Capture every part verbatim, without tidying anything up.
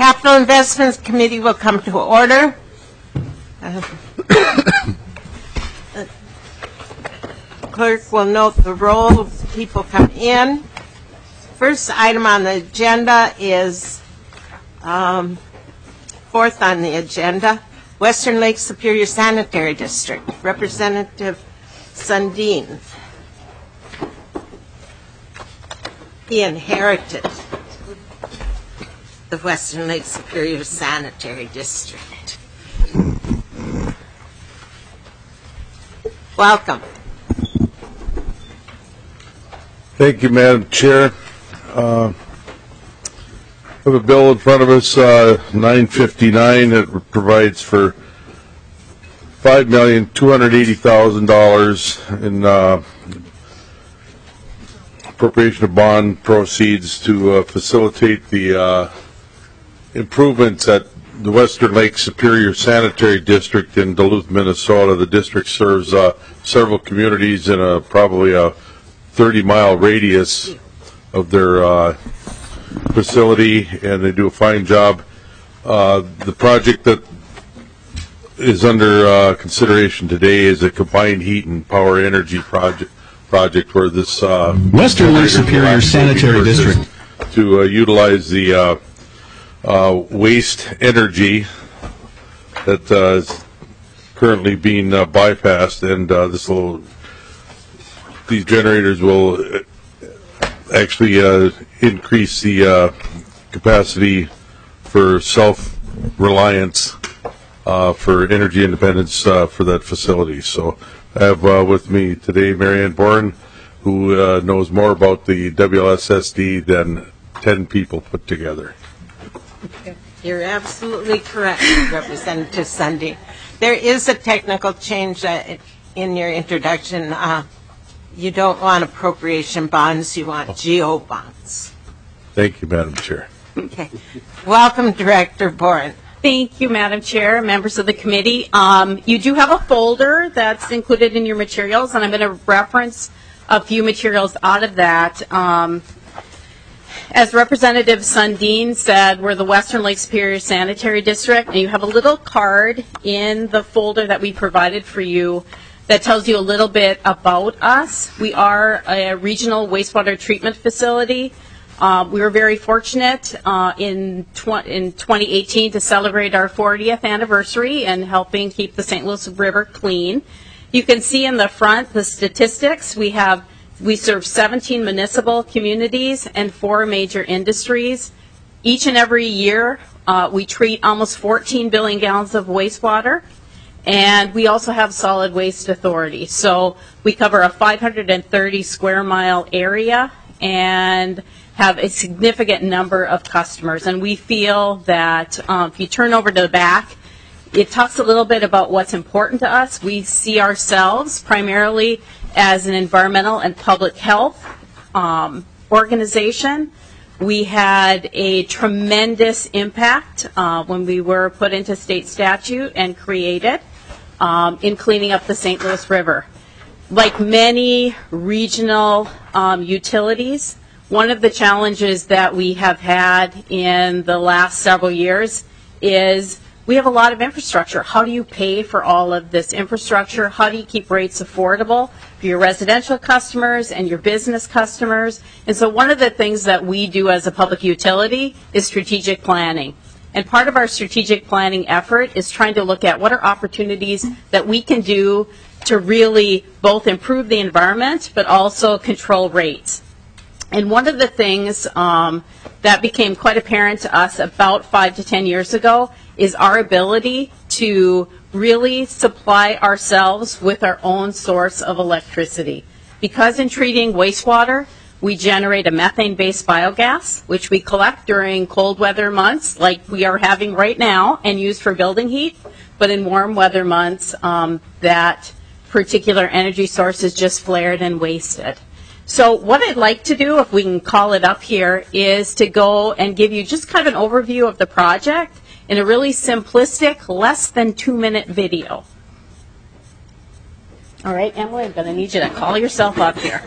Capital Investments Committee will come to order. Uh, clerk will note the roll of people come in. First item on the agenda is um, fourth on the agenda, Western Lake Superior Sanitary District, Representative Sundin. He inherited the Western Lake Superior Sanitary District. Welcome. Thank you, Madam Chair. Uh, we have a bill in front of us, uh, nine fifty-nine, that provides for five million two hundred eighty thousand dollars in uh, appropriation of bond proceeds to uh, facilitate the uh, improvements at the Western Lake Superior Sanitary District in Duluth, Minnesota. The district serves uh, several communities in a probably a thirty mile radius of their uh, facility, and they do a fine job. Uh, the project that is under uh, consideration today is a combined heat and power energy project project where this uh, Western Lake Superior Sanitary District to uh, utilize the uh, uh, waste energy that uh, is currently being uh, bypassed, and uh, this will these generators will actually uh, increase the uh, capacity for self-reliance uh, for energy independence uh, for that facility. So I have uh, with me today Marianne Boren, who uh, knows more about the W L S S D than ten people put together. You're absolutely correct, Representative Sundin. There is a technical change uh, in your introduction. Uh, you don't want appropriation bonds, you want G O bonds. Thank you, Madam Chair. Okay. Welcome, Director Boren. Thank you, Madam Chair, members of the committee. Um, you do have a folder that's included in your materials, and I'm going to reference a few materials out of that. Um, as Representative Sundin said, we're the Western Lake Superior Sanitary District, and you have a little card in the folder that we provided for you that tells you a little bit about us. We are a regional wastewater treatment facility. Uh, we were very fortunate uh, in, tw in twenty eighteen to celebrate our fortieth anniversary and helping keep the Saint Louis River clean. You can see in the front the statistics. We have we serve seventeen municipal communities and four major industries. Each and every year, uh, we treat almost fourteen billion gallons of wastewater. And we also have solid waste authority. So we cover a five hundred thirty square mile area and have a significant number of customers. And we feel that um, if you turn over to the back, it talks a little bit about what's important to us. We see ourselves primarily as an environmental and public health um, organization. We had a tremendous impact uh, when we were put into state statute and created um, in cleaning up the Saint Louis River. Like many regional um, utilities, one of the challenges that we have had in the last several years is we have a lot of infrastructure. How do you pay for all of this infrastructure? How do you keep rates affordable for your residential customers and your business customers? And so one of the things that we do as a public utility is strategic planning. And part of our strategic planning effort is trying to look at what are opportunities that we can do to really both improve the environment but also control rates. And one of the things um, that became quite apparent to us about five to ten years ago is our ability to really supply ourselves with our own source of electricity. Because in treating wastewater, we generate a methane-based biogas, which we collect during cold weather months, like we are having right now, and use for building heat. But in warm weather months, um, that particular energy source is just flared and wasted. So what I'd like to do, if we can call it up here, is to go and give you just kind of an overview of the project in a really simplistic, less than two minute video. All right, Emily, I'm going to need you to call yourself up here.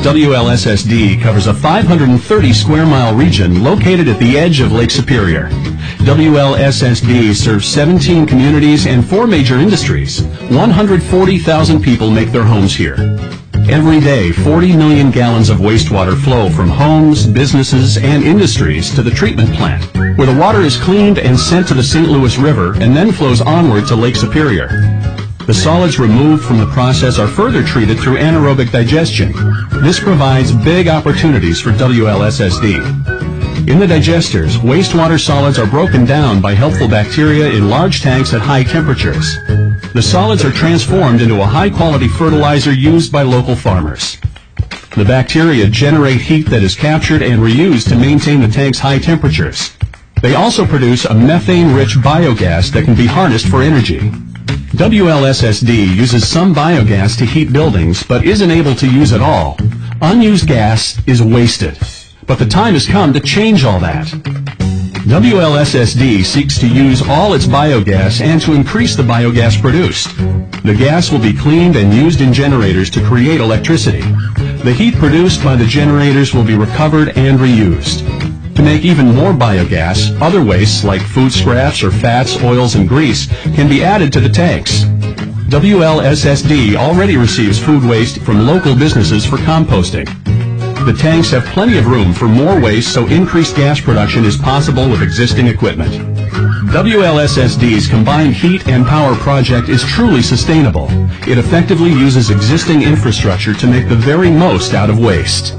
W L S S D covers a five hundred thirty square mile region located at the edge of Lake Superior. W L S S D serves seventeen communities and four major industries. one hundred forty thousand people make their homes here. Every day, forty million gallons of wastewater flow from homes, businesses, and industries to the treatment plant, where the water is cleaned and sent to the Saint Louis River and then flows onward to Lake Superior. The solids removed from the process are further treated through anaerobic digestion. This provides big opportunities for W L S S D. In the digesters, wastewater solids are broken down by helpful bacteria in large tanks at high temperatures. The solids are transformed into a high-quality fertilizer used by local farmers. The bacteria generate heat that is captured and reused to maintain the tank's high temperatures. They also produce a methane-rich biogas that can be harnessed for energy. W L S S D uses some biogas to heat buildings, but isn't able to use it all. Unused gas is wasted. But the time has come to change all that. W L S S D seeks to use all its biogas and to increase the biogas produced. The gas will be cleaned and used in generators to create electricity. The heat produced by the generators will be recovered and reused. To make even more biogas, other wastes like food scraps or fats, oils, and grease can be added to the tanks. W L S S D already receives food waste from local businesses for composting. The tanks have plenty of room for more waste, so increased gas production is possible with existing equipment. W L S S D's combined heat and power project is truly sustainable. It effectively uses existing infrastructure to make the very most out of waste.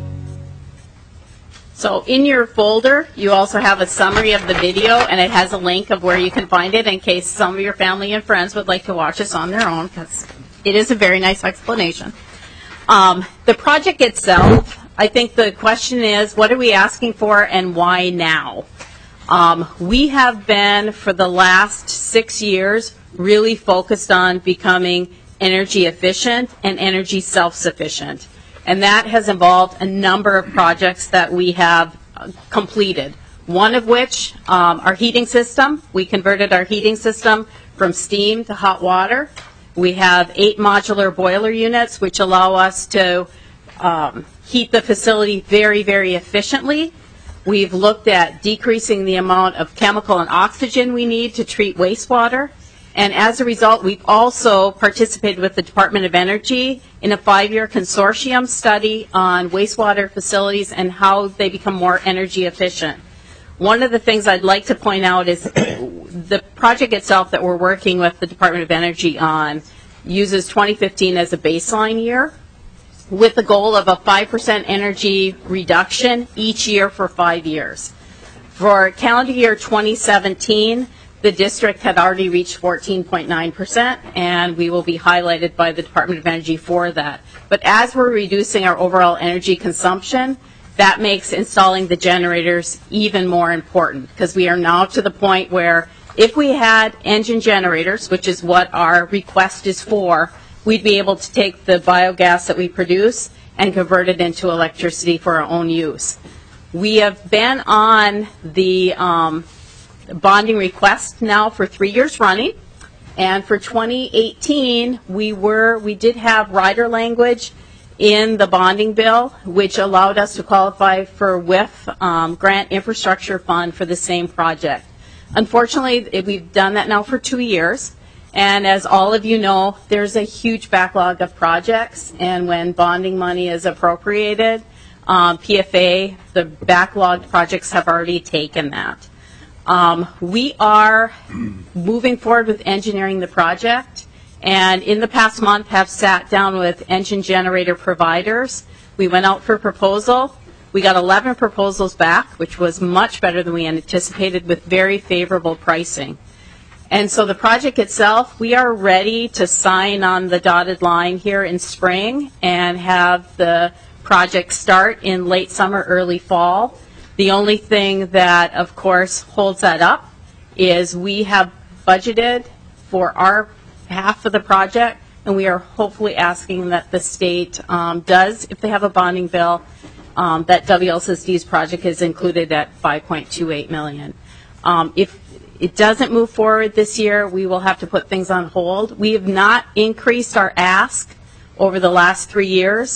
So in your folder, you also have a summary of the video, and it has a link of where you can find it in case some of your family and friends would like to watch this on their own, because it is a very nice explanation. Um, the project itself, I think the question is, what are we asking for and why now? Um, we have been, for the last six years, really focused on becoming energy efficient and energy self-sufficient. And that has involved a number of projects that we have uh, completed. One of which, um, our heating system. We converted our heating system from steam to hot water. We have eight modular boiler units, which allow us to um, heat the facility very, very efficiently. We've looked at decreasing the amount of chemical and oxygen we need to treat wastewater. And as a result, we've also participated with the Department of Energy in a five-year consortium study on wastewater facilities and how they become more energy efficient. One of the things I'd like to point out is the project itself that we're working with the Department of Energy on uses twenty fifteen as a baseline year with the goal of a five percent energy reduction each year for five years. For calendar year twenty seventeen, the district had already reached fourteen point nine percent, and we will be highlighted by the Department of Energy for that. But as we're reducing our overall energy consumption, that makes installing the generators even more important, because we are now to the point where if we had engine generators, which is what our request is for, we'd be able to take the biogas that we produce and convert it into electricity for our own use. We have been on the um, bonding request now for three years running, and for twenty eighteen we were we did have rider language in the bonding bill, which allowed us to qualify for W I F um, grant infrastructure fund for the same project. Unfortunately, we've done that now for two years, and as all of you know, there's a huge backlog of projects, and when bonding money is appropriated, um, P F A, the backlogged projects have already taken that. Um, we are moving forward with engineering the project, and in the past month have sat down with engine generator providers. We went out for proposal. We got eleven proposals back, which was much better than we anticipated, with very favorable pricing. And so the project itself, we are ready to sign on the dotted line here in spring and have the project start in late summer, early fall. The only thing that, of course, holds that up is we have budgeted for our half of the project, and we are hopefully asking that the state um, does, if they have a bonding bill, um, that W L S S D's project is included at five point two eight million dollars. Um, if it doesn't move forward this year, we will have to put things on hold. We have not increased our ask over the last three years.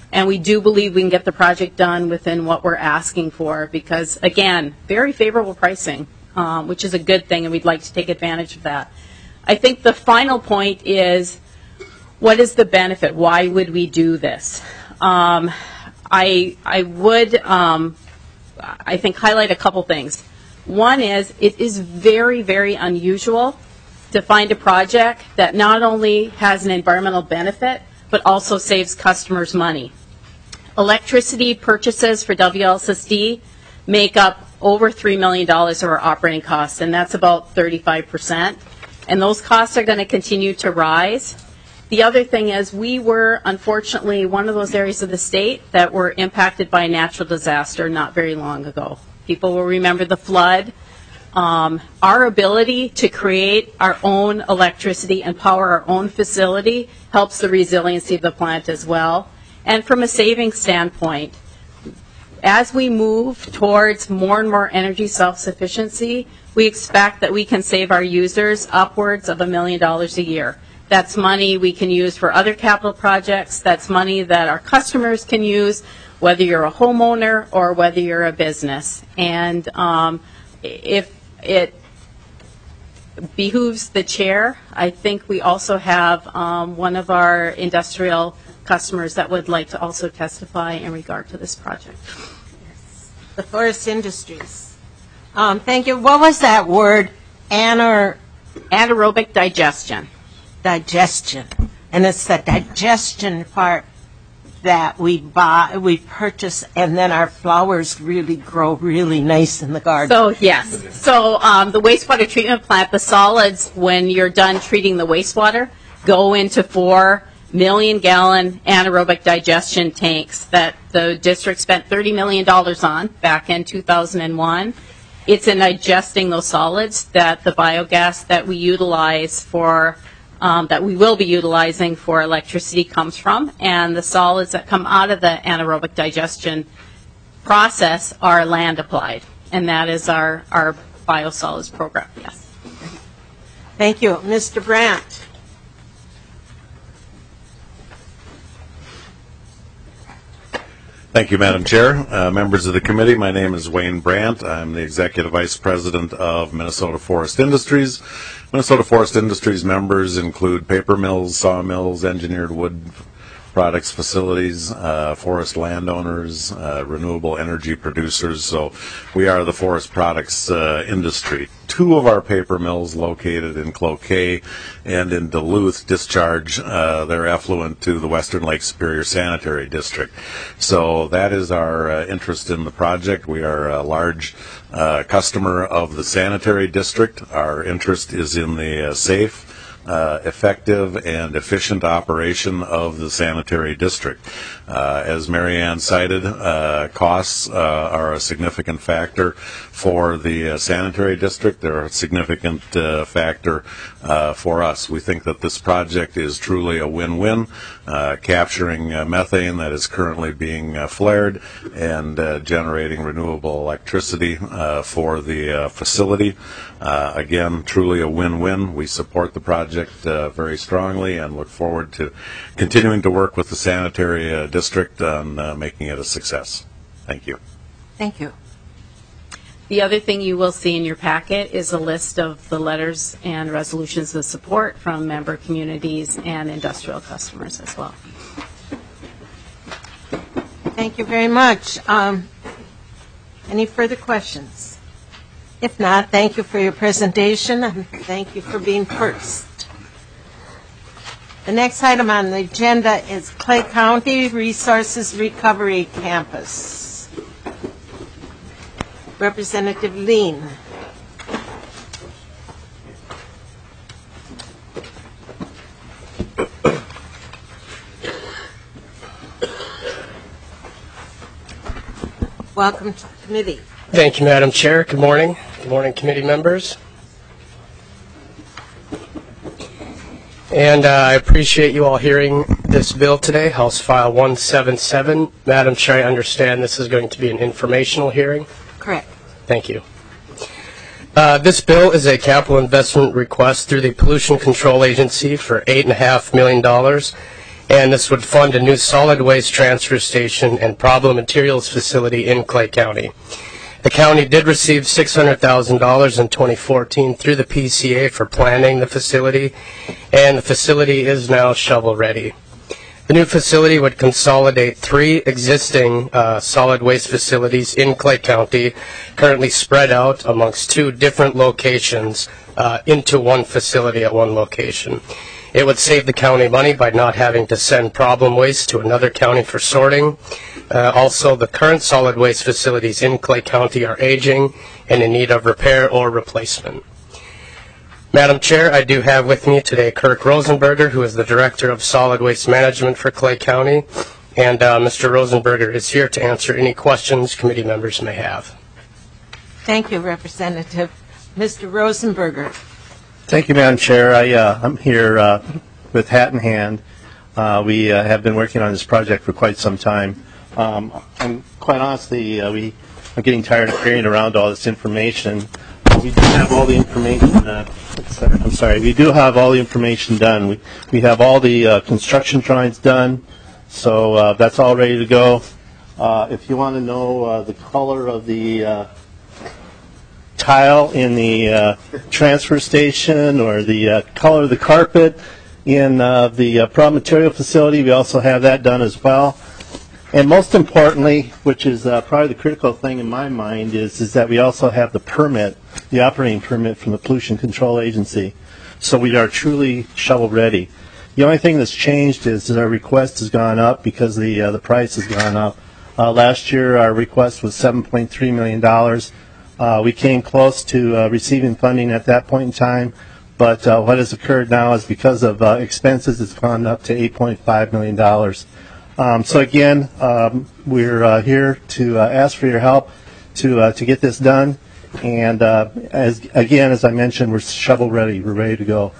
And we do believe we can get the project done within what we're asking for because, again, very favorable pricing, um, which is a good thing, and we'd like to take advantage of that. I think the final point is, what is the benefit? Why would we do this? Um, I, I would, um, I think, highlight a couple things. One is, it is very, very unusual to find a project that not only has an environmental benefit, but also saves customers money. Electricity purchases for W L S S D make up over three million dollars of our operating costs, and that's about thirty-five percent. And those costs are going to continue to rise. The other thing is we were, unfortunately, one of those areas of the state that were impacted by a natural disaster not very long ago. People will remember the flood. Um, our ability to create our own electricity and power our own facility helps the resiliency of the plant as well. And from a savings standpoint, as we move towards more and more energy self-sufficiency, we expect that we can save our users upwards of a million dollars a year. That's money we can use for other capital projects. That's money that our customers can use, whether you're a homeowner or whether you're a business. And um, if it behooves the chair, I think we also have um, one of our industrial customers that would like to also testify in regard to this project. Yes. The Forest Industries. Um, thank you. What was that word? Anar- Anaerobic digestion. digestion. And it's the digestion part that we buy, we purchase, and then our flowers really grow really nice in the garden. So, yes. So, um, the wastewater treatment plant, the solids, when you're done treating the wastewater, go into four million gallon anaerobic digestion tanks that the district spent thirty million dollars on back in two thousand one. It's in digesting those solids that the biogas that we utilize for Um, that we will be utilizing for electricity comes from, and the solids that come out of the anaerobic digestion process are land applied, and that is our, our biosolids program, yes. Thank you. Mister Brandt. Thank you, Madam Chair. Uh, members of the committee, my name is Wayne Brandt. I'm the Executive Vice President of Minnesota Forest Industries. Minnesota Forest Industries members include paper mills, sawmills, engineered wood products facilities, uh, forest landowners, uh, renewable energy producers. So we are the forest products uh, industry. Two of our paper mills located in Cloquet and in Duluth discharge uh, their effluent to the Western Lake Superior Sanitary District. So that is our uh, interest in the project. We are a large uh, customer of the sanitary district. Our interest is in the uh, safe, Uh, effective and efficient operation of the sanitary district. Uh, as Mary Ann cited, uh, costs uh, are a significant factor for the uh, sanitary district. They're a significant uh, factor uh, for us. We think that this project is truly a win-win, uh, capturing uh, methane that is currently being uh, flared and uh, generating renewable electricity uh, for the uh, facility. Uh, again, truly a win-win. We support the project uh, very strongly and look forward to continuing to work with the sanitary uh, district on uh, making it a success. Thank you. Thank you. The other thing you will see in your packet is a list of the letters and resolutions of support from member communities and industrial customers as well. Thank you very much. Um, any further questions? If not, thank you for your presentation, and thank you for being first. The next item on the agenda is Clay County Resources Recovery Campus. Representative Lean. Welcome to the committee. Thank you, Madam Chair. Good morning. Good morning, committee members. And uh, I appreciate you all hearing this bill today, House File one seventy-seven. Madam Chair, I understand this is going to be an informational hearing. Correct. Thank you. Uh, this bill is a capital investment request through the Pollution Control Agency for eight point five million dollars and this would fund a new solid waste transfer station and problem materials facility in Clay County. The county did receive six hundred thousand dollars in twenty fourteen through the P C A for planning the facility, and the facility is now shovel-ready. The new facility would consolidate three existing uh, solid waste facilities in Clay County, currently spread out amongst two different locations uh, into one facility at one location. It would save the county money by not having to send problem waste to another county for sorting. Uh, also, the current solid waste facilities in Clay County are aging and in need of repair or replacement. Madam Chair, I do have with me today Kirk Rosenberger, who is the Director of Solid Waste Management for Clay County, and uh, Mister Rosenberger is here to answer any questions committee members may have. Thank you, Representative. Mister Rosenberger. Thank you, Madam Chair. I, uh, I'm here uh, with hat in hand. Uh, we uh, have been working on this project for quite some time. Um, and quite honestly, uh, we are getting tired of carrying around all this information. We do have all the information. Uh, I'm sorry. We do have all the information done. We we have all the uh, construction drawings done, so uh, that's all ready to go. Uh, if you want to know uh, the color of the uh, tile in the uh, transfer station or the uh, color of the carpet in uh, the uh, problem material facility, we also have that done as well. And most importantly, which is uh, probably the critical thing in my mind, is, is that we also have the permit, the operating permit from the Pollution Control Agency. So we are truly shovel ready. The only thing that's changed is that our request has gone up because the uh, the price has gone up. Uh, last year our request was seven point three million dollars. Uh, we came close to uh, receiving funding at that point in time, but uh, what has occurred now is because of uh, expenses, it's gone up to eight point five million dollars. Um, so again, um, we're uh, here to uh, ask for your help to uh, to get this done. And uh, as again, as I mentioned, we're shovel ready. We're ready to go.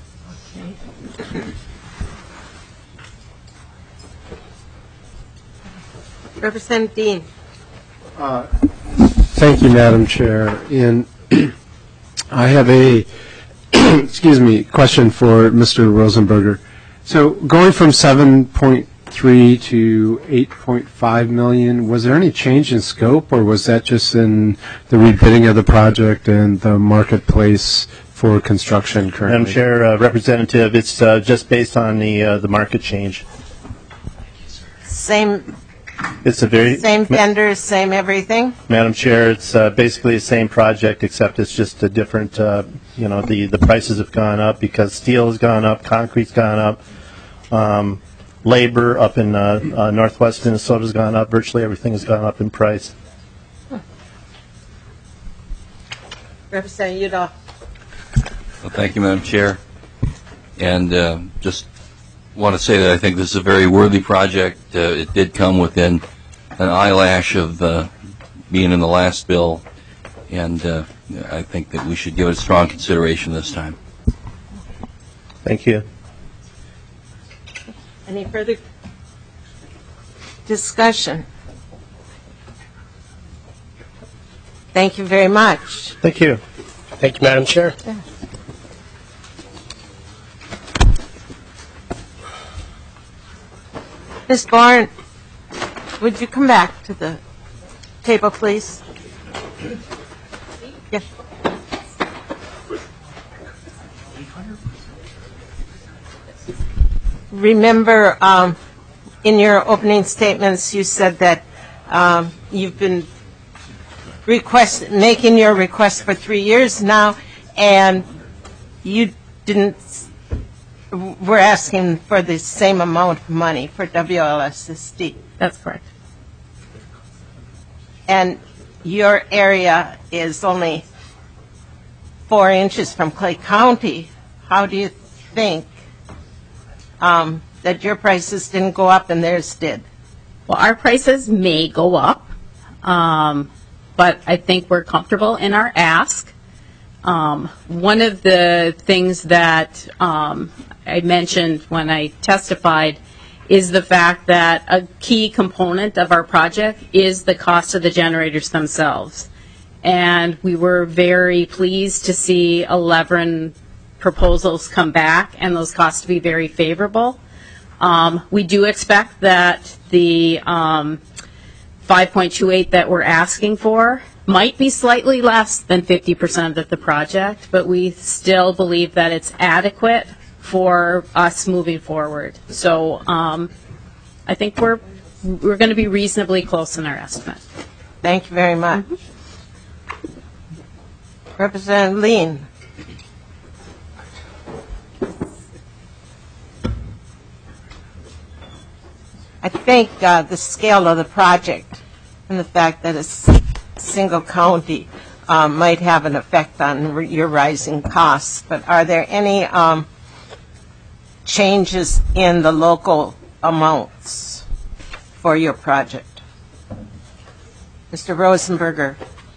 Representative Dean. Uh, thank you, Madam Chair. And I have a excuse me question for Mister Rosenberger. So going from seven point three to eight point five million, was there any change in scope, or was that just in the rebidding of the project and the marketplace for construction currently? Madam Chair, uh, Representative, it's uh, just based on the uh, the market change. Same, It's a very same vendors, same everything? Madam Chair, it's uh, basically the same project, except it's just a different. Uh, you know, the the prices have gone up because steel has gone up, concrete's gone up. Um, Labor up in uh, uh, northwest Minnesota has gone up. Virtually everything has gone up in price. Representative Udall. Well, thank you, Madam Chair. And uh, just want to say that I think this is a very worthy project. Uh, it did come within an eyelash of uh, being in the last bill, and uh, I think that we should give it strong consideration this time. Thank you. Any further discussion? Thank you very much. Thank you. Thank you, Madam Chair. Yeah. Miz Bourne, would you come back to the table, please? Yes. Remember, um, in your opening statements, you said that um, you've been request making your request for three years now, and you didn't. We're asking for the same amount of money for W L S S D. That's correct. And your area is only four inches from Clay County. How do you think um, that your prices didn't go up and theirs did? Well, our prices may go up, um, but I think we're comfortable in our ask. Um, one of the things that um, I mentioned when I testified is the fact that a key component of our project is the cost of the generators themselves. And we were very pleased to see eleven proposals come back and those costs to be very favorable. Um, we do expect that the um, five point two eight that we're asking for might be slightly less than fifty percent of the project, but we still believe that it's adequate for us moving forward. So um, I think we're we're going to be reasonably close in our estimate. Thank you very much. Mm-hmm. Representative Lean. I think uh, the scale of the project and the fact that it's a single county um, might have an effect on r- your rising costs, but are there any um, changes in the local amounts for your project? Mister Rosenberger.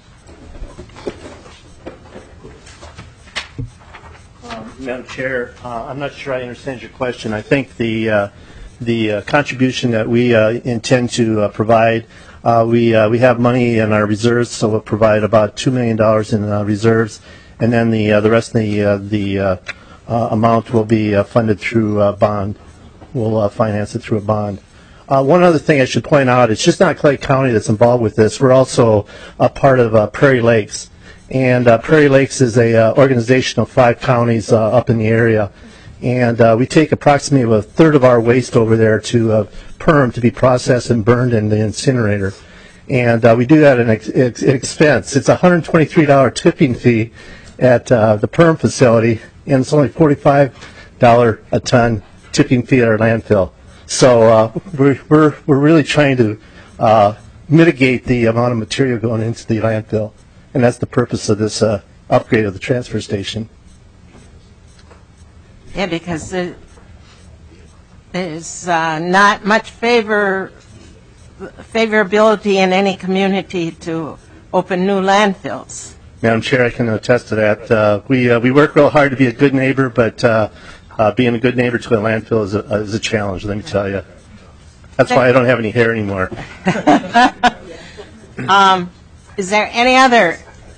Um, Madam Chair, uh, I'm not sure I understand your question. I think the uh, the uh, contribution that we uh, intend to uh, provide, uh, we uh, we have money in our reserves, so we'll provide about two million dollars in uh, reserves, and then the uh, the rest of the uh, the uh, uh, amount will be uh, funded through a bond. We'll uh, finance it through a bond. Uh, one other thing I should point out, it's just not Clay County that's involved with this. We're also a part of uh, Prairie Lakes. And uh, Prairie Lakes is a uh, organization of five counties uh, up in the area. And uh, we take approximately a third of our waste over there to uh, PERM to be processed and burned in the incinerator. And uh, we do that at an ex- ex- expense. It's a one hundred twenty-three dollars tipping fee at uh, the PERM facility, and it's only forty-five dollars a ton tipping fee at our landfill. So uh, we're, we're, we're really trying to uh, mitigate the amount of material going into the landfill. And that's the purpose of this uh, upgrade of the transfer station. Yeah, because there, there's uh, not much favor favorability in any community to open new landfills. Madam Chair, I can attest to that. Uh, we uh, we work real hard to be a good neighbor, but uh, uh, being a good neighbor to a landfill is a, uh, is a challenge, let me tell you. That's why I don't have any hair anymore. um, is there any other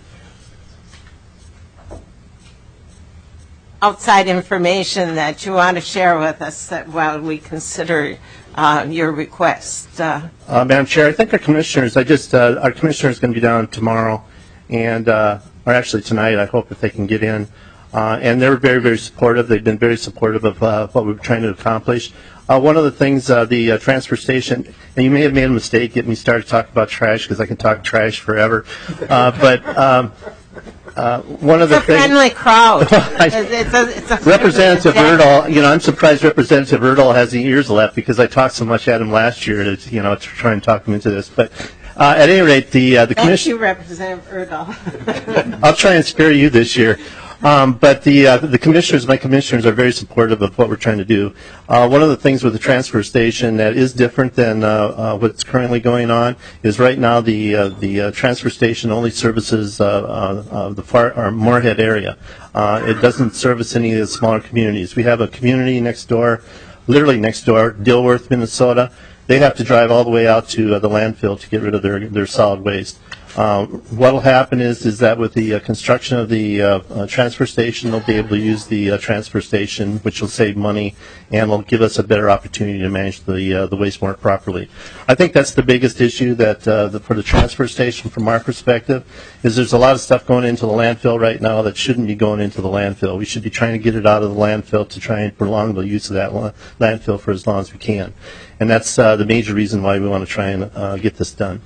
outside information that you want to share with us that while we consider uh, your request? Uh, uh, Madam Chair, I think our commissioners, I just, uh, our commissioner is going to be down tomorrow, and uh, or actually tonight, I hope, if they can get in. Uh, and they're very, very supportive. They've been very supportive of uh, what we were trying to accomplish. Uh, one of the things, uh, the uh, transfer station, and you may have made a mistake getting me started talking about trash, because I can talk trash forever. Uh, but um, uh, one of the it's a things, friendly crowd. I, it's a, it's a Representative Erdahl, you know, I'm surprised Representative Erdahl has the ears left, because I talked so much at him last year to, you know, to try and talk him into this. But uh, at any rate, the uh, the Thank commission. you, Representative Erdahl. I'll try and spare you this year. Um, but the uh, the commissioners, my commissioners, are very supportive of what we're trying to do. Uh, one of the things with the transfer station that is different than uh, uh, what's currently going on is right now the uh, the uh, transfer station only services uh, uh, uh, the far or Moorhead area. Uh, it doesn't service any of the smaller communities. We have a community next door, literally next door, Dilworth, Minnesota. They have to drive all the way out to uh, the landfill to get rid of their their solid waste. Uh, what will happen is is that with the uh, construction of the uh, uh, transfer station, they'll be able to use the uh, transfer station, which will save money and will give us a better opportunity to manage the uh, the waste more properly. I think that's the biggest issue that uh, the, for the transfer station, from our perspective, is there's a lot of stuff going into the landfill right now that shouldn't be going into the landfill. We should be trying to get it out of the landfill to try and prolong the use of that la- landfill for as long as we can, and that's uh, the major reason why we want to try and uh, get this done.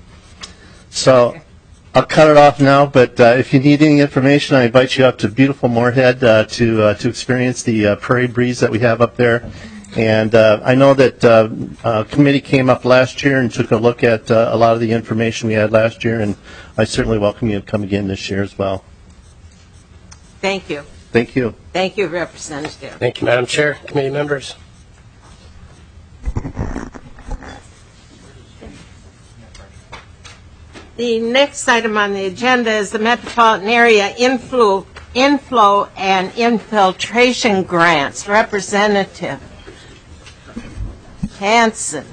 So. I'll cut it off now, but uh, if you need any information, I invite you up to beautiful Moorhead uh, to uh, to experience the uh, prairie breeze that we have up there. And uh, I know that uh, uh, committee came up last year and took a look at uh, a lot of the information we had last year, and I certainly welcome you to come again this year as well. Thank you. Thank you. Thank you, Representative. Thank you, Madam Chair, committee members. The next item on the agenda is the Metropolitan Area Inflow, inflow and Infiltration Grants. Representative Hansen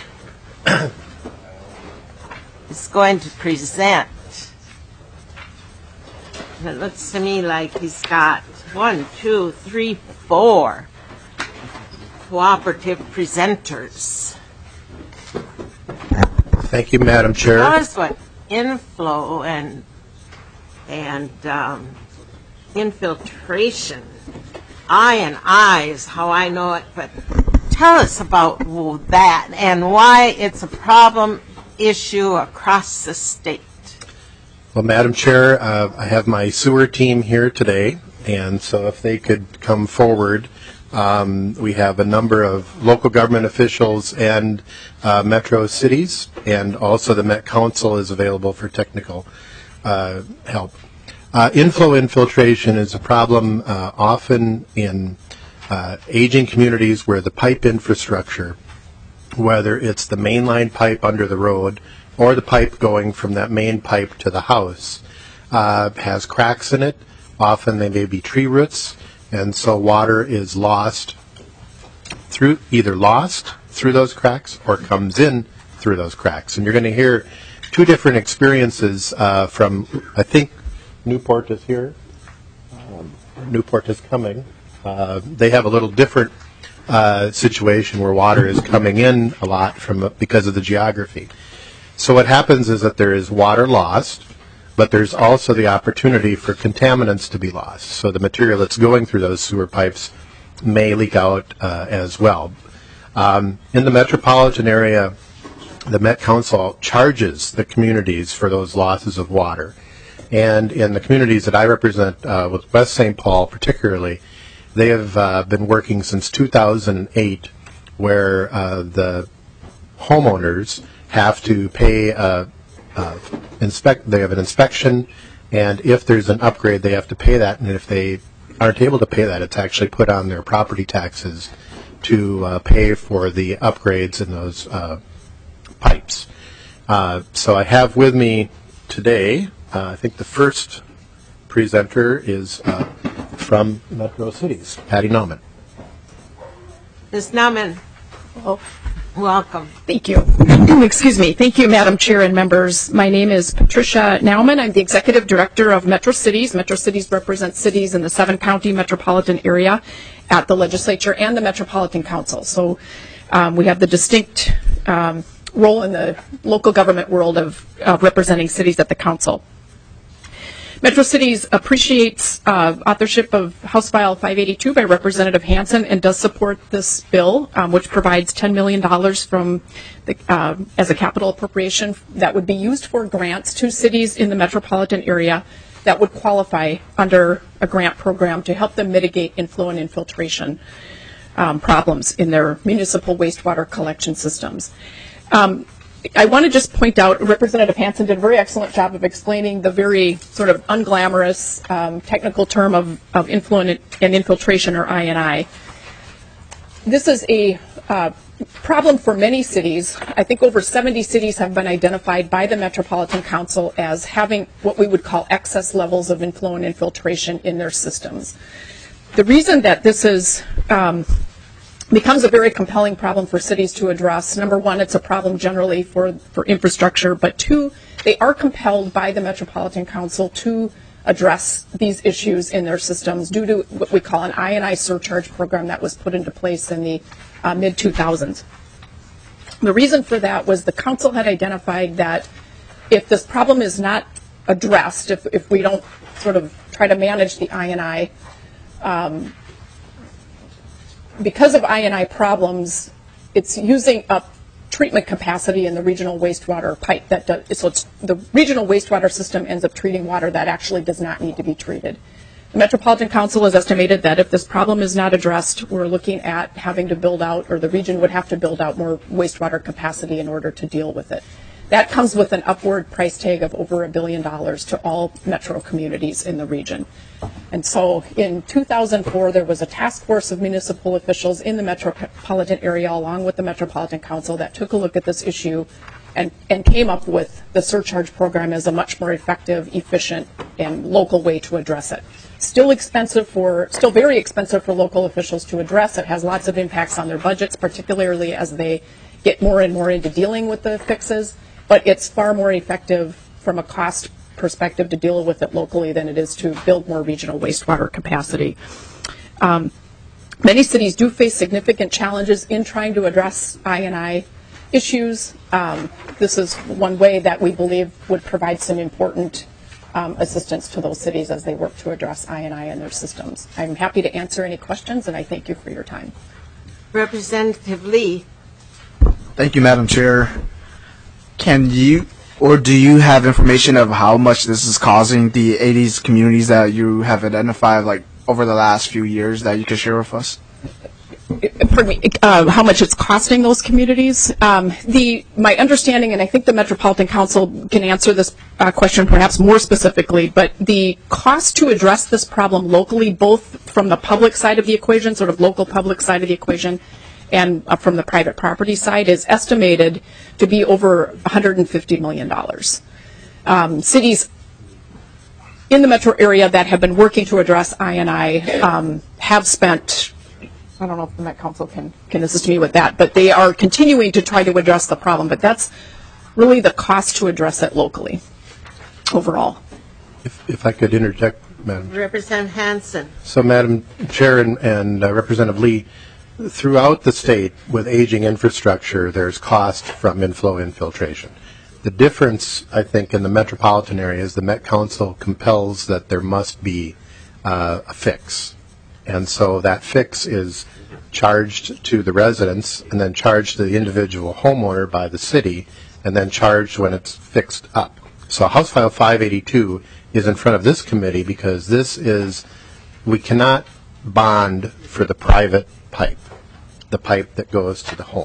is going to present. And it looks to me like he's got one, two, three, four cooperative presenters. Thank you, Madam Chair. Tell us what inflow and and um, infiltration, I and I is how I know it, but tell us about that and why it's a problem issue across the state. Well, Madam Chair, uh, I have my sewer team here today, and so if they could come forward, um, we have a number of local government officials and uh, metro cities, and also the Met Council is available for technical uh, help. Uh, inflow infiltration is a problem uh, often in uh, aging communities where the pipe infrastructure, whether it's the mainline pipe under the road or the pipe going from that main pipe to the house, uh, has cracks in it. Often they may be tree roots, and so water is lost through, either lost through those cracks or comes in through those cracks. And you're going to hear two different experiences uh, from, I think, Newport is here. Um, Newport is coming. Uh, they have a little different uh, situation where water is coming in a lot from uh, because of the geography. So what happens is that there is water lost, but there's also the opportunity for contaminants to be lost. So the material that's going through those sewer pipes may leak out uh, as well. Um, in the metropolitan area, the Met Council charges the communities for those losses of water. And in the communities that I represent, uh, with West Saint Paul particularly, they have uh, been working since two thousand eight, where uh, the homeowners have to pay, uh, uh, inspect. They have an inspection, and if there's an upgrade, they have to pay that. And if they aren't able to pay that, it's actually put on their property taxes to uh, pay for the upgrades in those uh, pipes. Uh, so I have with me today, uh, I think the first presenter is uh, from Metro Cities, Patty Nauman. Miz Nauman, Oh, welcome. thank you. Excuse me. Thank you, Madam Chair and members. My name is Patricia Nauman. I'm the Executive Director of Metro Cities. Metro Cities represents cities in the seven-county metropolitan area at the legislature and the Metropolitan Council. So um, we have the distinct um, role in the local government world of, of representing cities at the council. Metro Cities appreciates uh, authorship of House File five eighty-two by Representative Hansen and does support this bill, um, which provides ten million dollars from the, uh, as a capital appropriation that would be used for grants to cities in the metropolitan area that would qualify under a grant program to help them mitigate inflow and infiltration um, problems in their municipal wastewater collection systems. Um, I want to just point out, Representative Hansen did a very excellent job of explaining the very sort of unglamorous um, technical term of, of inflow and, and infiltration, or I and I. This is a uh, problem for many cities. I think over seventy cities have been identified by the Metropolitan Council as having what we would call excess levels of inflow and infiltration in their systems. The reason that this is um, becomes a very compelling problem for cities to address. Number one, it's a problem generally for, for infrastructure, but two, they are compelled by the Metropolitan Council to address these issues in their systems due to what we call an I and I surcharge program that was put into place in the uh, mid two thousands. The reason for that was the council had identified that if this problem is not addressed, if, if we don't sort of try to manage the I and I, um, because of I and I problems, it's using up treatment capacity in the regional wastewater pipe. That does, so it's, the regional wastewater system ends up treating water that actually does not need to be treated. The Metropolitan Council has estimated that if this problem is not addressed, we're looking at having to build out, or the region would have to build out more wastewater capacity in order to deal with it. That comes with an upward price tag of over a billion dollars to all metro communities in the region. And so in two thousand four, there was a task force of municipal officials in the metropolitan area along with the Metropolitan Council that took a look at this issue and, and came up with the surcharge program as a much more effective, efficient, and local way to address it. Still expensive for, still very expensive for local officials to address. It has lots of impacts on their budgets, particularly as they get more and more into dealing with the fixes. But it's far more effective from a cost perspective to deal with it locally than it is to build more regional wastewater capacity. Um, Many cities do face significant challenges in trying to address I and I issues. Um, this is one way that we believe would provide some important um, assistance to those cities as they work to address I and I in their systems. I'm happy to answer any questions, and I thank you for your time. Representative Lee. Thank you, Madam Chair. Can you or do you have information of how much this is causing the eighties communities that you have identified, like over the last few years, that you could share with us? Pardon me, uh, how much it's costing those communities? Um, the my understanding, and I think the Metropolitan Council can answer this uh, question perhaps more specifically, but the cost to address this problem locally, both from the public side of the equation, sort of local public side of the equation, and uh, from the private property side, is estimated to be over one hundred fifty million dollars. Um, cities in the metro area that have been working to address I and I um, have spent, I don't know if the Met Council can, can assist me with that, but they are continuing to try to address the problem, but that's really the cost to address it locally, overall. If, if I could interject, Madam Chair. Representative Hansen. So, Madam Chair and, and uh, Representative Lee, throughout the state with aging infrastructure, there's cost from inflow infiltration. The difference, I think, in the metropolitan area is the Met Council compels that there must be uh, a fix. And so that fix is charged to the residents and then charged to the individual homeowner by the city and then charged when it's fixed up. So House File five eighty-two is in front of this committee because this is, we cannot bond for the private pipe, the pipe that goes to the home.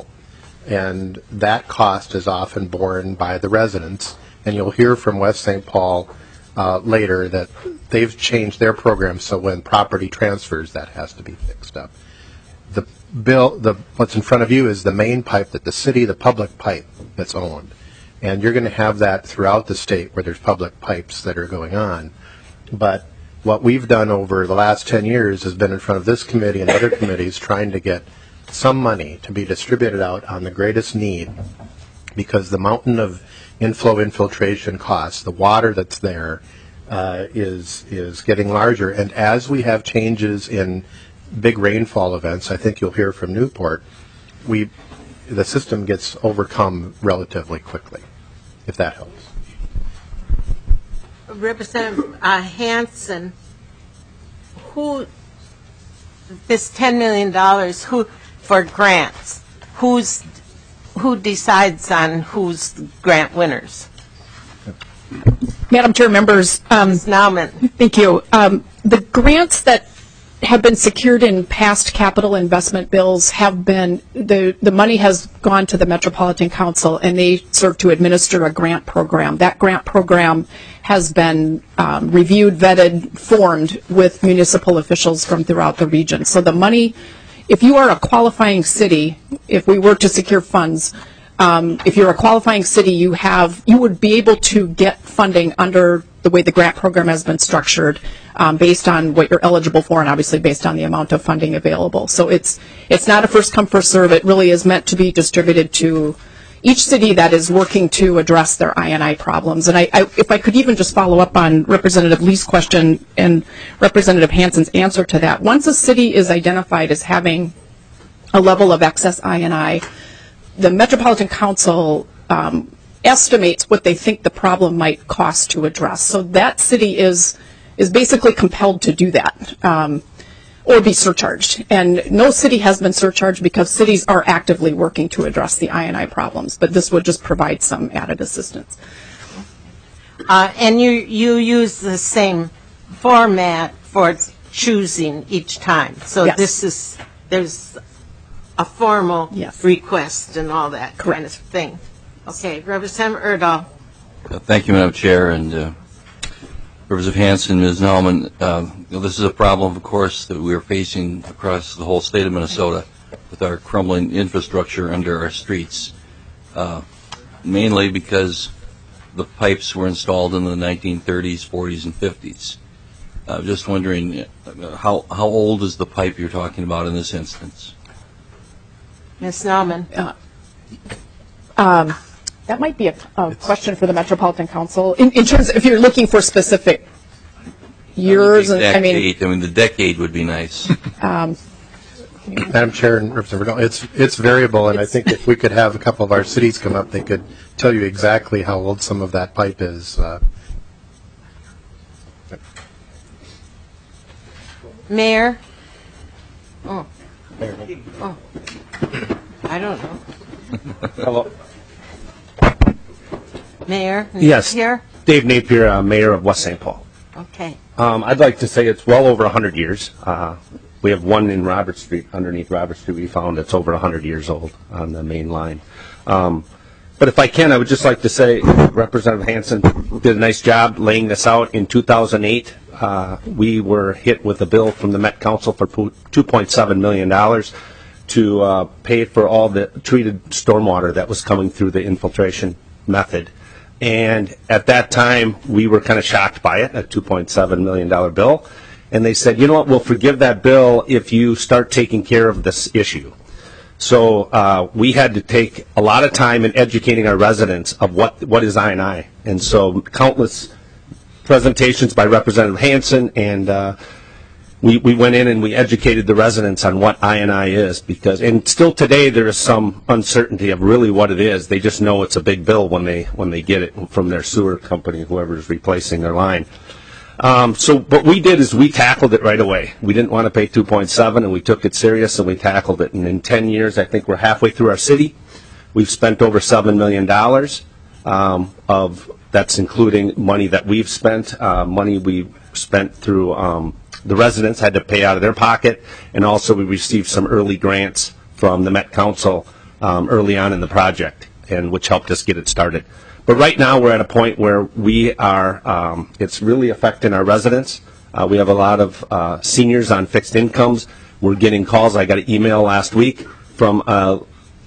And that cost is often borne by the residents. And you'll hear from West Saint Paul uh, later that they've changed their program so when property transfers, that has to be fixed up. The bill, the what's in front of you is the main pipe that the city, the public pipe that's owned. And you're going to have that throughout the state where there's public pipes that are going on. But what we've done over the last ten years has been in front of this committee and other committees trying to get some money to be distributed out on the greatest need, because the mountain of inflow infiltration costs, the water that's there, uh, is is getting larger. And as we have changes in big rainfall events, I think you'll hear from Newport, we the system gets overcome relatively quickly, if that helps. Representative uh, Hansen, who, this ten million dollars, who, for grants, who's, who decides on who's grant winners? Madam Chair, members, um, Miz Nauman. Thank you. Um, the grants that have been secured in past capital investment bills have been, the, the money has gone to the Metropolitan Council, and they serve to administer a grant program. That grant program has been um, reviewed, vetted, formed with municipal officials from throughout the region. So the money, if you are a qualifying city, if we were to secure funds, um, if you're a qualifying city, you have, you would be able to get funding under the way the grant program has been structured, um, based on what you're eligible for, and obviously based on the amount of funding available. So it's it's not a first come first serve. It really is meant to be distributed to each city that is working to address their I and I problems. And I, I, if I could even just follow up on Representative Lee's question and Representative Hansen's answer to that. Once a city is identified as having a level of excess I and I, the Metropolitan Council um, estimates what they think the problem might cost to address. So that city is is basically compelled to do that, um, or be surcharged. And no city has been surcharged because cities are actively working to address the I and I problems, but this would just provide some added assistance. Uh, and you, you use the same format for choosing each time. So Yes. this is, there's a formal Yes. request and all that kind of Correct. thing. Okay, Representative Erdahl. Uh, Thank you, Madam Chair, and uh, Representative Hansen, Miz Nauman. Uh, you know, this is a problem, of course, that we are facing across the whole state of Minnesota with our crumbling infrastructure under our streets, uh, mainly because the pipes were installed in the nineteen thirties, forties, and fifties. Uh, just wondering, uh, how how old is the pipe you're talking about in this instance? Miz Nauman. Uh, um, that might be a, a question for the Metropolitan Council. In, in terms of, if you're looking for specific years, The and I mean, decade, I mean, the decade would be nice. um, Madam Chair and Representative Verdell, it's it's variable, and I think if we could have a couple of our cities come up, they could tell you exactly how old some of that pipe is. Uh, Mayor? Oh. Oh. I don't know. Hello. Mayor? Yes. Here? Dave Napier, uh, Mayor of West Saint Paul. Okay. Um, I'd like to say it's well over one hundred years. Uh, we have one in Robert Street, underneath Robert Street, we found it's over one hundred years old on the main line. Um, but if I can, I would just like to say Representative Hansen did a nice job laying this out. In two thousand eight, uh, we were hit with a bill from the Met Council for two point seven million dollars to uh, pay for all the treated stormwater that was coming through the infiltration method. And at that time, we were kind of shocked by it, a two point seven million dollars bill. And they said, you know what, we'll forgive that bill if you start taking care of this issue. So uh, we had to take a lot of time in educating our residents of what what is I and I. And so countless presentations by Representative Hansen, and uh, we, we went in and we educated the residents on what I and I is. Because, and still today there is some uncertainty of really what it is. They just know it's a big bill when they when they get it from their sewer company, whoever is replacing their line. Um, so what we did is we tackled it right away. We didn't want to pay two point seven, and we took it serious, and we tackled it. And in ten years, I think we're halfway through our city. We've spent over seven million dollars um, of, that's including money that we've spent, uh, money we spent through, um, the residents had to pay out of their pocket, and also we received some early grants from the Met Council um, early on in the project, and which helped us get it started. But right now, we're at a point where we are, um, it's really affecting our residents. Uh, we have a lot of uh, seniors on fixed incomes. We're getting calls. I got an email last week from a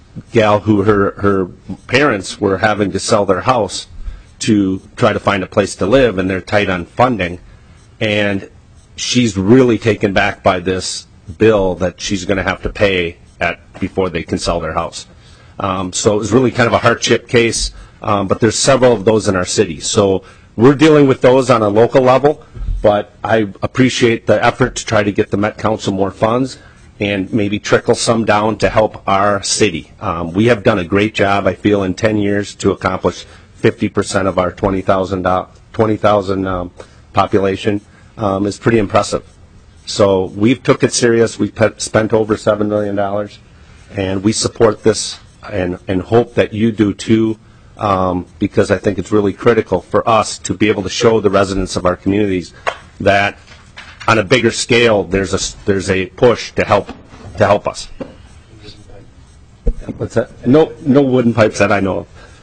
gal who her, her parents were having to sell their house to try to find a place to live, and they're tight on funding. And she's really taken back by this bill that she's going to have to pay at before they can sell their house. Um, so it was really kind of a hardship case. Um, but there's several of those in our city. So we're dealing with those on a local level, but I appreciate the effort to try to get the Met Council more funds and maybe trickle some down to help our city. Um, we have done a great job, I feel, in ten years to accomplish fifty percent of our twenty thousand um, population um, is pretty impressive. So we've took it serious. We've pe- spent over seven million dollars, and we support this and, and hope that you do too. Um, because I think it's really critical for us to be able to show the residents of our communities that on a bigger scale there's a there's a push to help to help us. What's that? No no wooden pipes that I know of.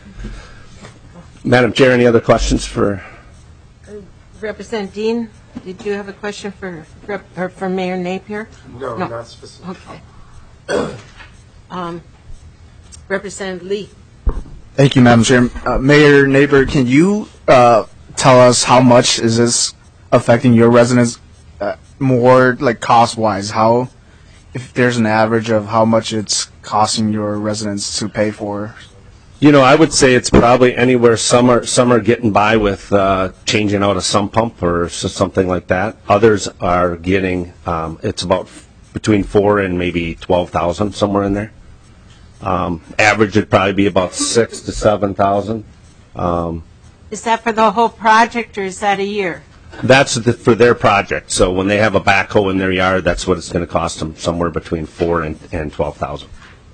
Madam Chair, any other questions for Representative Dean? Did you have a question for Rep, or for Mayor Napier? no, no, not specific. Okay. um, Representative Lee. Thank you, Madam Chair. Uh, Mayor Napier, can you uh, tell us how much is this affecting your residents uh, more, like, cost-wise? How, if there's an average of how much it's costing your residents to pay for? You know, I would say it's probably anywhere. Some are, some are getting by with uh, changing out a sump pump or something like that. Others are getting, um, it's about f- between four and maybe twelve thousand, somewhere in there. Um, average would probably be about six to seven thousand. Um, is that for the whole project, or is that a year? That's the, for their project. So when they have a backhoe in their yard, that's what it's going to cost them, somewhere between four and, and twelve thousand.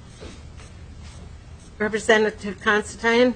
Representative Constantine.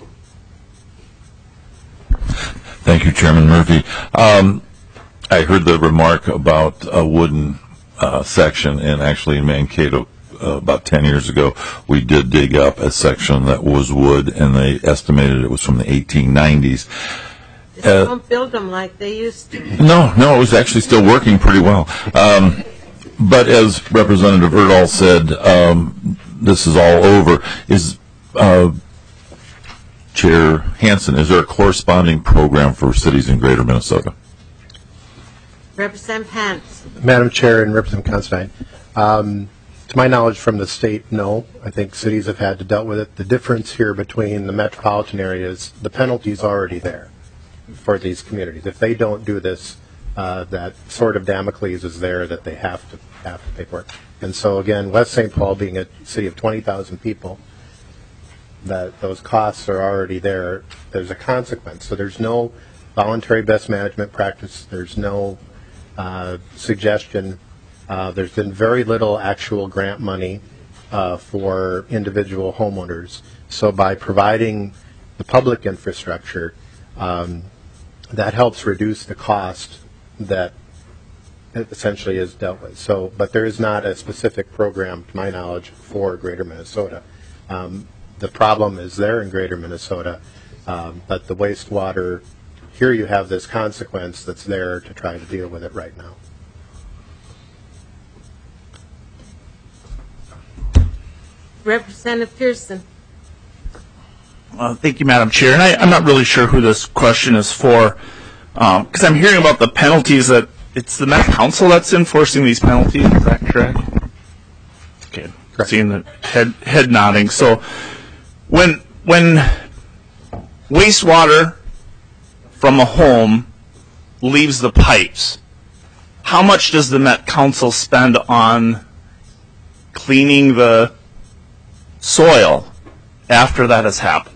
Thank you, Chairman Murphy. Um, I heard the remark about a wooden uh, section, and actually in Mankato. Uh, about ten years ago, we did dig up a section that was wood, and they estimated it was from the eighteen nineties. They uh, don't build them like they used to. No, no, it was actually still working pretty well. Um, but as Representative Erdahl said, um, this is all over. Is uh, Chair Hansen, is there a corresponding program for cities in Greater Minnesota? Representative Pence. Madam Chair and Representative Constantine, um, to my knowledge from the state, no. I think cities have had to deal with it. The difference here between the metropolitan areas, the penalty's already there for these communities. If they don't do this, uh, that sword of Damocles is there that they have to have to pay for it. And so again, West Saint Paul being a city of twenty thousand people, that those costs are already there. There's a consequence. So there's no voluntary best management practice. There's no uh, suggestion. Uh, there's been very little actual grant money uh, for individual homeowners. So by providing the public infrastructure, um, that helps reduce the cost that it essentially is dealt with. So, but there is not a specific program, to my knowledge, for Greater Minnesota. Um, the problem is there in Greater Minnesota, um, but the wastewater, here you have this consequence that's there to try to deal with it right now. Representative Pearson. Uh, thank you, Madam Chair. And I, I'm not really sure who this question is for, because um, I'm hearing about the penalties that it's the Met Council that's enforcing these penalties. Is that correct? Okay, correct. Seeing the head head nodding. So, when when wastewater from a home leaves the pipes, how much does the Met Council spend on cleaning the soil after that has happened?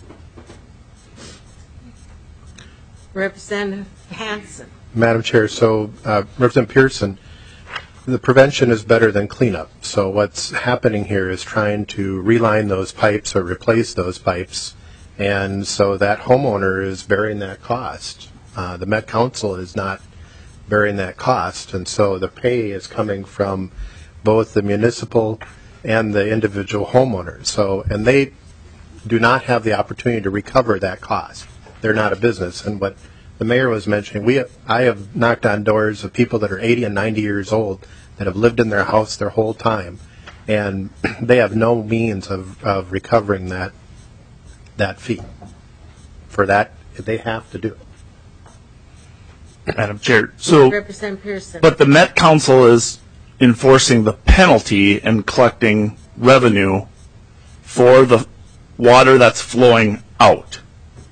Representative Hansen. Madam Chair, so uh, Representative Pearson, the prevention is better than cleanup. So what's happening here is trying to reline those pipes or replace those pipes, and so that homeowner is bearing that cost. Uh, the Met Council is not bearing that cost, and so the pay is coming from both the municipal and the individual homeowners. So, and they do not have the opportunity to recover that cost. They're not a business. And what the mayor was mentioning, we have, I have knocked on doors of people that are eighty and ninety years old that have lived in their house their whole time, and they have no means of, of recovering that that fee. For that, they have to do it. Madam Chair, so Representative Pearson. but the Met Council is enforcing the penalty and collecting revenue for the water that's flowing out.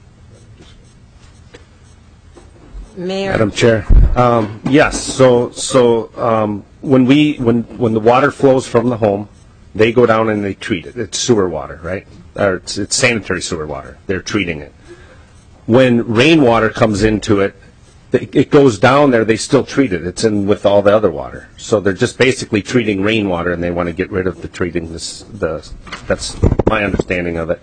Mayor. Madam Chair, um, yes. So, so um, when we when when the water flows from the home, they go down and they treat it. It's sewer water, right? Or it's, it's sanitary sewer water. They're treating it. When rainwater comes into it, it goes down there. They still treat it. It's in with all the other water. So they're just basically treating rainwater, and they want to get rid of the treating this. The that's my understanding of it.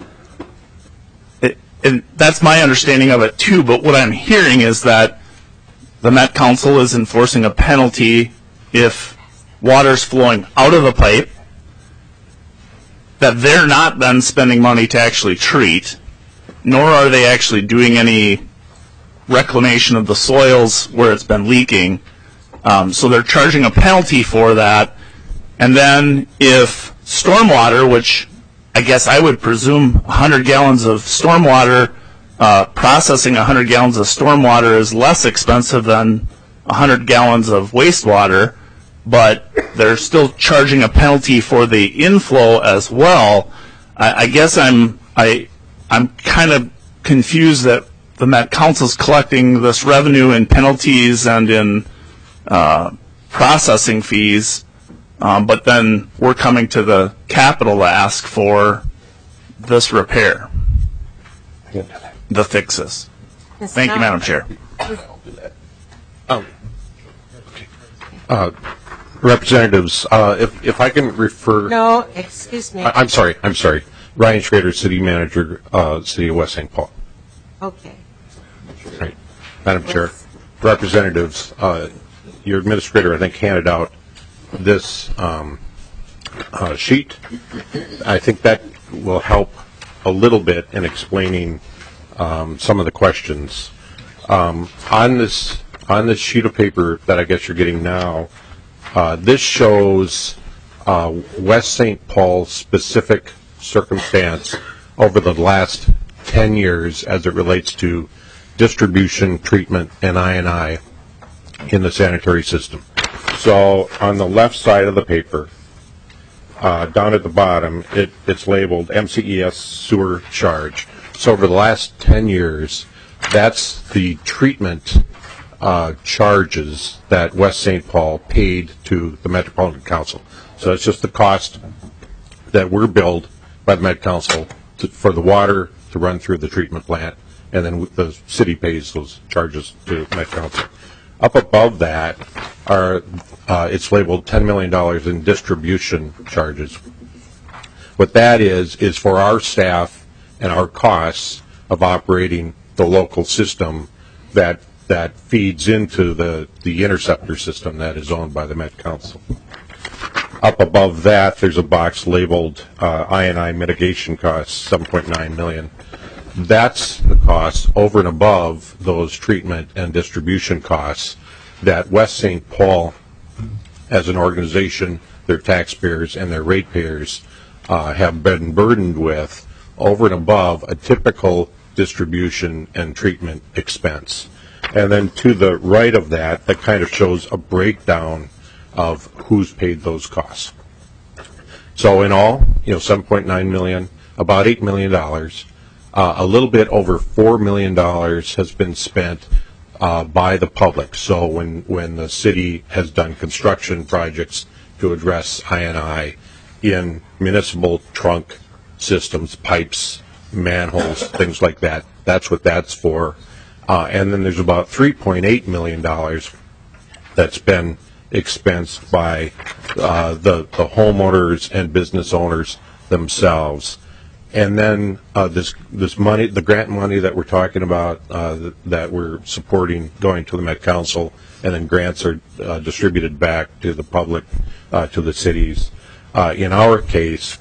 And that's my understanding of it too, but what I'm hearing is that the Met Council is enforcing a penalty if water's flowing out of the pipe, that they're not then spending money to actually treat, nor are they actually doing any reclamation of the soils where it's been leaking. Um, so they're charging a penalty for that, and then if stormwater, which I guess I would presume one hundred gallons of stormwater, uh, processing one hundred gallons of stormwater is less expensive than one hundred gallons of wastewater, but they're still charging a penalty for the inflow as well. I, I guess I'm I I'm kind of confused that the Met Council's collecting this revenue in penalties and in uh, processing fees. Um, but then we're coming to the capital to ask for this repair, the fixes. Thank you, Madam Chair. Um, uh, representatives, uh, if, if I can refer... No, excuse me. I, I'm sorry, I'm sorry. Ryan Schrader, City Manager, uh, City of West Saint Paul. Okay. Right. Madam Chair, representatives, uh, your administrator, I think, handed out this um, uh, sheet. I think that will help a little bit in explaining um, some of the questions. Um, on this on this sheet of paper that I guess you're getting now, uh, this shows uh, West Saint Paul's specific circumstance over the last ten years as it relates to distribution, treatment, and I and I in the sanitary system. So on the left side of the paper, uh, down at the bottom, it, it's labeled M C E S sewer charge. So over the last ten years, that's the treatment uh, charges that West Saint Paul paid to the Metropolitan Council. So it's just the cost that we're billed by the Met Council to, for the water to run through the treatment plant, and then the city pays those charges to Met Council. Up above that are, uh, it's labeled ten million dollars in distribution charges. What that is, is for our staff and our costs of operating the local system that that feeds into the, the interceptor system that is owned by the Met Council. Up above that, there's a box labeled uh, I and I mitigation costs, seven point nine million dollars. That's the cost over and above those treatment and distribution costs that West Saint Paul, as an organization, their taxpayers and their ratepayers uh, have been burdened with over and above a typical distribution and treatment expense. And then to the right of that, that kind of shows a breakdown of who's paid those costs. So in all, you know, seven point nine million dollars, about eight million dollars. Uh, a little bit over four million dollars has been spent uh, by the public. So when, when the city has done construction projects to address I and I in municipal trunk systems, pipes, manholes, things like that, that's what that's for. Uh, and then there's about three point eight million dollars that's been expensed by uh, the, the homeowners and business owners themselves. And then uh, this this money, the grant money that we're talking about, uh, th- that we're supporting going to the Met Council, and then grants are uh, distributed back to the public, uh, to the cities. Uh, in our case,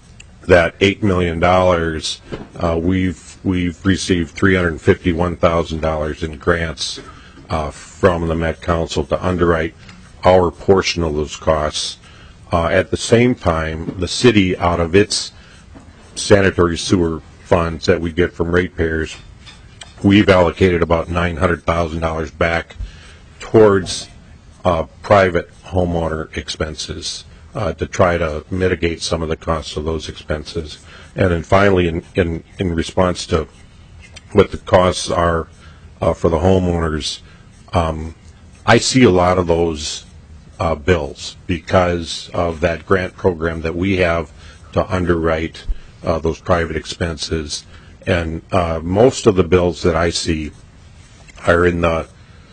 that eight million dollars, uh, we've we've received three hundred fifty-one thousand dollars in grants uh, from the Met Council to underwrite our portion of those costs. Uh, at the same time, the city, out of its sanitary sewer funds that we get from ratepayers, we've allocated about nine hundred thousand dollars back towards uh, private homeowner expenses uh, to try to mitigate some of the costs of those expenses. And then finally, in, in, in response to what the costs are uh, for the homeowners, um, I see a lot of those uh, bills because of that grant program that we have to underwrite Uh, those private expenses, and uh, most of the bills that I see are in the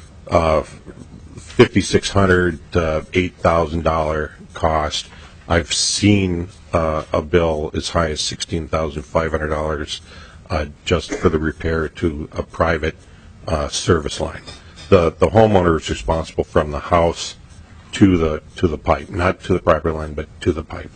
uh, fifty-six hundred to eight thousand dollar cost. I've seen uh, a bill as high as sixteen thousand five hundred dollars uh, just for the repair to a private uh, service line. The the homeowner is responsible from the house to the to the pipe, not to the property line, but to the pipe.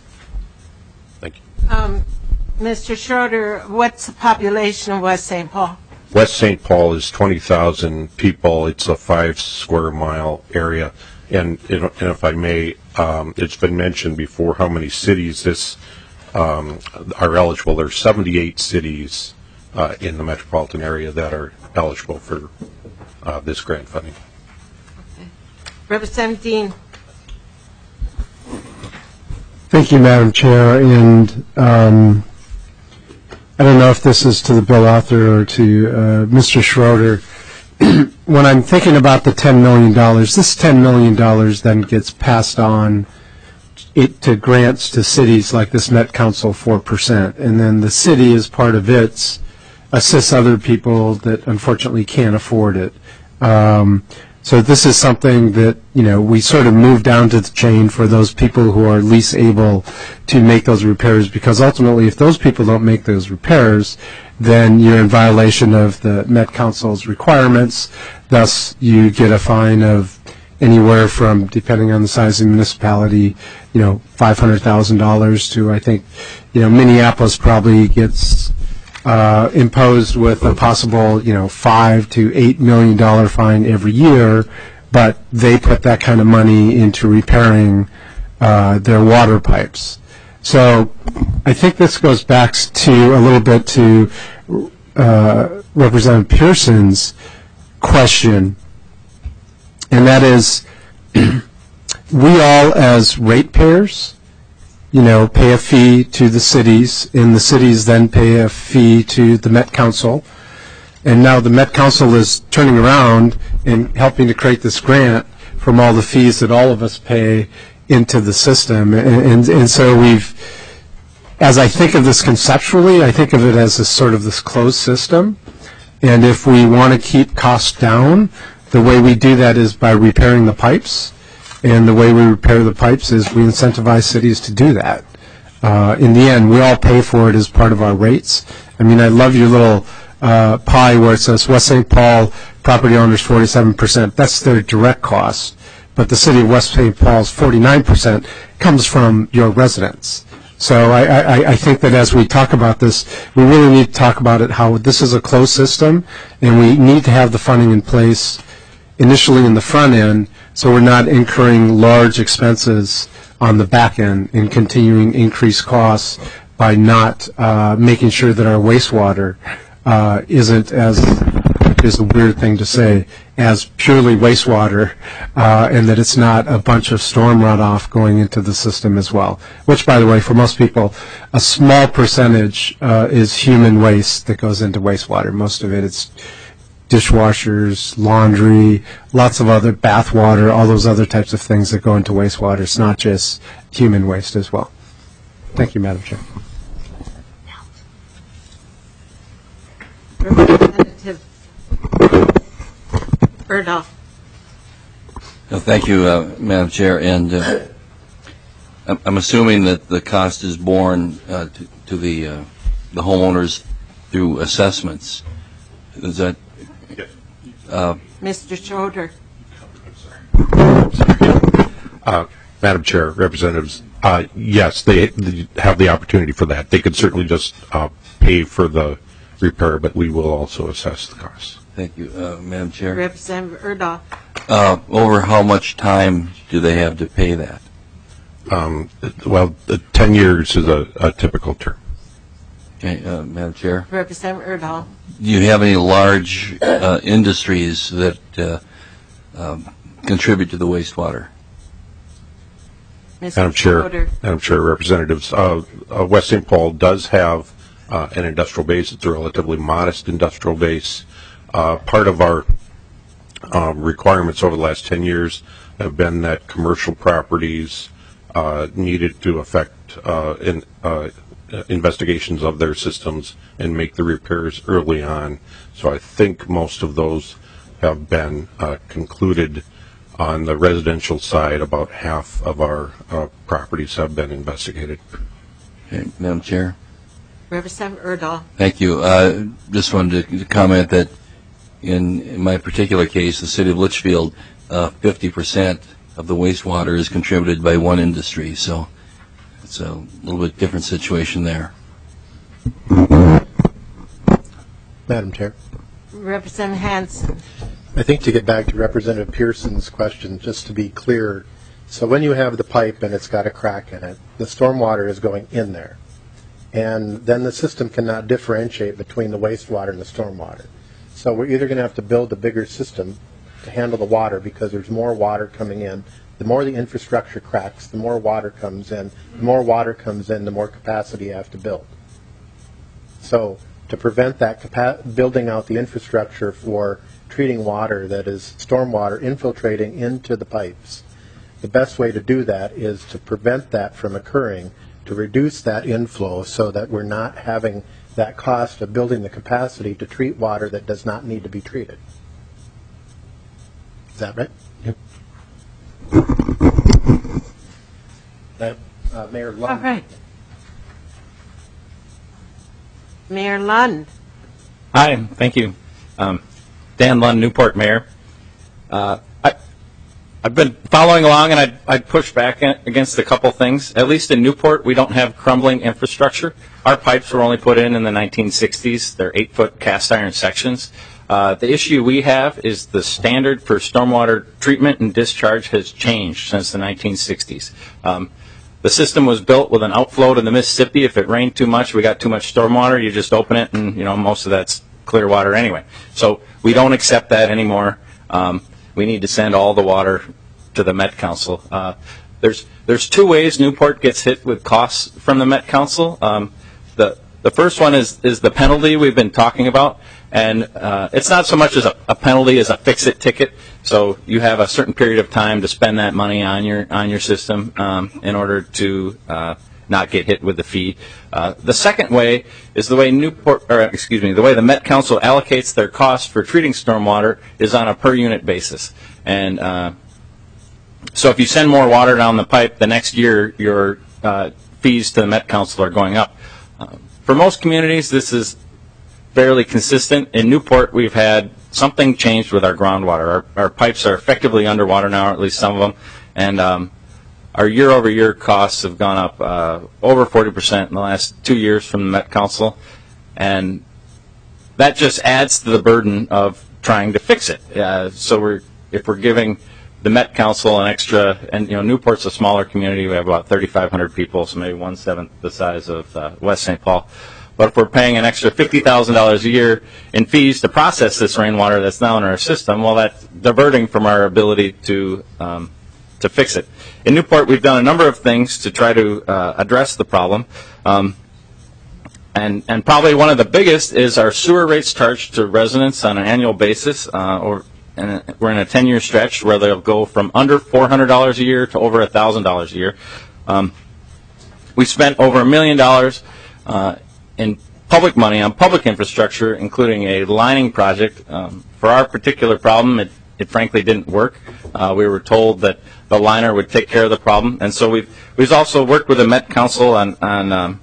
Thank you. Um, Mister Schroeder, what's the population of West Saint Paul? West Saint Paul is twenty thousand people. It's a five square mile area. And, and if I may, um, it's been mentioned before how many cities this um, are eligible. There are seventy-eight cities uh, in the metropolitan area that are eligible for uh, this grant funding. Okay. Representative Dean. Thank you, Madam Chair. And um, I don't know if this is to the bill author or to uh, Mister Schroeder. When I'm thinking about the ten million dollars, this ten million dollars then gets passed on it to grants to cities like this Met Council four percent. And then the city, as part of its, assists other people that unfortunately can't afford it. Um, So this is something that, you know, we sort of move down to the chain for those people who are least able to make those repairs, because ultimately if those people don't make those repairs, then you're in violation of the Met Council's requirements. Thus, you get a fine of anywhere from, depending on the size of the municipality, you know, five hundred thousand dollars to, I think, you know, Minneapolis probably gets Uh, imposed with a possible, you know, five to eight million dollar fine every year, but they put that kind of money into repairing uh, their water pipes. So I think this goes back to a little bit to uh, Representative Pearson's question, and that is, we all as ratepayers, you know, pay a fee to the cities, and the cities then pay a fee to the Met Council. And now the Met Council is turning around in helping to create this grant from all the fees that all of us pay into the system. And, and, and so we've, as I think of this conceptually, I think of it as a sort of this closed system. And if we want to keep costs down, the way we do that is by repairing the pipes. And the way we repair the pipes is we incentivize cities to do that. Uh, in the end, we all pay for it as part of our rates. I mean, I love your little uh, pie where it says West Saint Paul property owners forty-seven percent. That's their direct cost. But the city of West Saint Paul's forty-nine percent comes from your residents. So I, I, I think that as we talk about this, we really need to talk about it how this is a closed system, and we need to have the funding in place initially in the front end so we're not incurring large expenses on the back end and continuing increased costs by not uh, making sure that our wastewater uh, isn't, as is a weird thing to say, as purely wastewater, uh, and that it's not a bunch of storm runoff going into the system as well. Which, by the way, for most people, a small percentage uh, is human waste that goes into wastewater. Most of it is dishwashers, laundry, lots of other bath water, all those other types of things that go into wastewater. It's not just human waste as well. Thank you, Madam Chair. Representative Erdahl. No, thank you, uh, Madam Chair. And uh, I'm, I'm assuming that the cost is borne uh, to, to the uh, the homeowners through assessments. Is that? Uh, Mister Schroeder. Uh, Madam Chair, representatives, uh, yes, they, they have the opportunity for that. They could certainly just uh, pay for the repair, but we will also assess the costs. Thank you, uh, Madam Chair. Representative Erdahl. Uh, over how much time do they have to pay that? Um, well, uh, ten years is a, a typical term. Okay, uh, Madam Chair. Representative Erdahl. Do you have any large uh, industries that uh, um, contribute to the wastewater? Mister Madam Chair, Schroeder. Madam Chair, representatives, uh, uh, West Saint Paul does have uh, an industrial base. It's a relatively modest industrial base. Uh, part of our uh, requirements over the last ten years have been that commercial properties uh, needed to affect uh, in, uh, investigations of their systems and make the repairs early on. So I think most of those have been uh, concluded. On the residential side, about half of our uh, properties have been investigated. Okay, Madam Chair. Representative Erdahl. Thank you. Uh, just wanted to comment that in, in my particular case, the city of Litchfield, uh, fifty percent of the wastewater is contributed by one industry. So it's a little bit different situation there. Madam Chair. Representative Hanson. I think to get back to Representative Pearson's question, just to be clear, so when you have the pipe and it's got a crack in it, the stormwater is going in there. And then the system cannot differentiate between the wastewater and the stormwater. So we're either going to have to build a bigger system to handle the water because there's more water coming in. The more the infrastructure cracks, the more water comes in. The more water comes in, the more capacity you have to build. So to prevent that capa- building out the infrastructure for treating water that is stormwater infiltrating into the pipes, the best way to do that is to prevent that from occurring, to reduce that inflow so that we're not having that cost of building the capacity to treat water that does not need to be treated. Is that right? Yep. That, uh, Mayor Lund. All right. Mayor Lund. Hi, thank you. Um, Dan Lund, Newport Mayor. Uh, I, I've been following along, and I'd, I'd push back against a couple things. At least in Newport, we don't have crumbling infrastructure. Our pipes were only put in in the nineteen sixties. They're eight-foot cast iron sections. Uh, the issue we have is the standard for stormwater treatment and discharge has changed since the nineteen sixties. Um, the system was built with an outflow to the Mississippi. If it rained too much, we got too much stormwater, you just open it, and you know most of that's clear water anyway. So we don't accept that anymore. Um, we need to send all the water to the Met Council. Uh, there's there's two ways Newport gets hit with costs from the Met Council. Um, the The first one is, is the penalty we've been talking about. And uh, it's not so much as a, a penalty as a fix-it ticket. So you have a certain period of time to spend that money on your on your system um, in order to uh, not get hit with the fee. Uh, the second way is the way Newport, or excuse me, the way the Met Council allocates their costs for treating stormwater is on a per unit basis. And uh, so if you send more water down the pipe, the next year your uh, fees to the Met Council are going up. Uh, for most communities, this is fairly consistent. In Newport, we've had something changed with our groundwater. Our, our pipes are effectively underwater now, or at least some of them, and um, our year-over-year costs have gone up uh, over forty percent in the last two years from the Met Council, and that just adds to the burden of trying to fix it. Uh, so we're, if we're giving the Met Council an extra, and you know, Newport's a smaller community. We have about thirty-five hundred people, so maybe one-seventh the size of uh, West Saint Paul. But if we're paying an extra fifty thousand dollars a year in fees to process this rainwater that's now in our system, well, that's diverting from our ability to um, to fix it. In Newport, we've done a number of things to try to uh, address the problem. Um, and, and probably one of the biggest is our sewer rates charged to residents on an annual basis. Uh, or, and we're in a ten-year stretch where they'll go from under four hundred dollars a year to over one thousand dollars a year. Um, we spent over a million dollars uh, in public money on public infrastructure, including a lining project. Um, for our particular problem, it, it frankly didn't work. Uh, we were told that the liner would take care of the problem, and so we've we've also worked with the Met Council on on um,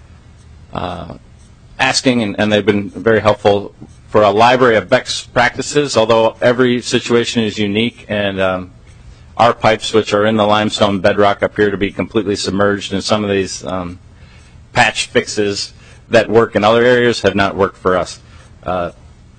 uh, asking, and, and they've been very helpful for a library of best practices. Although every situation is unique, and um, our pipes, which are in the limestone bedrock, appear to be completely submerged, and some of these um, patch fixes that work in other areas have not worked for us. Uh,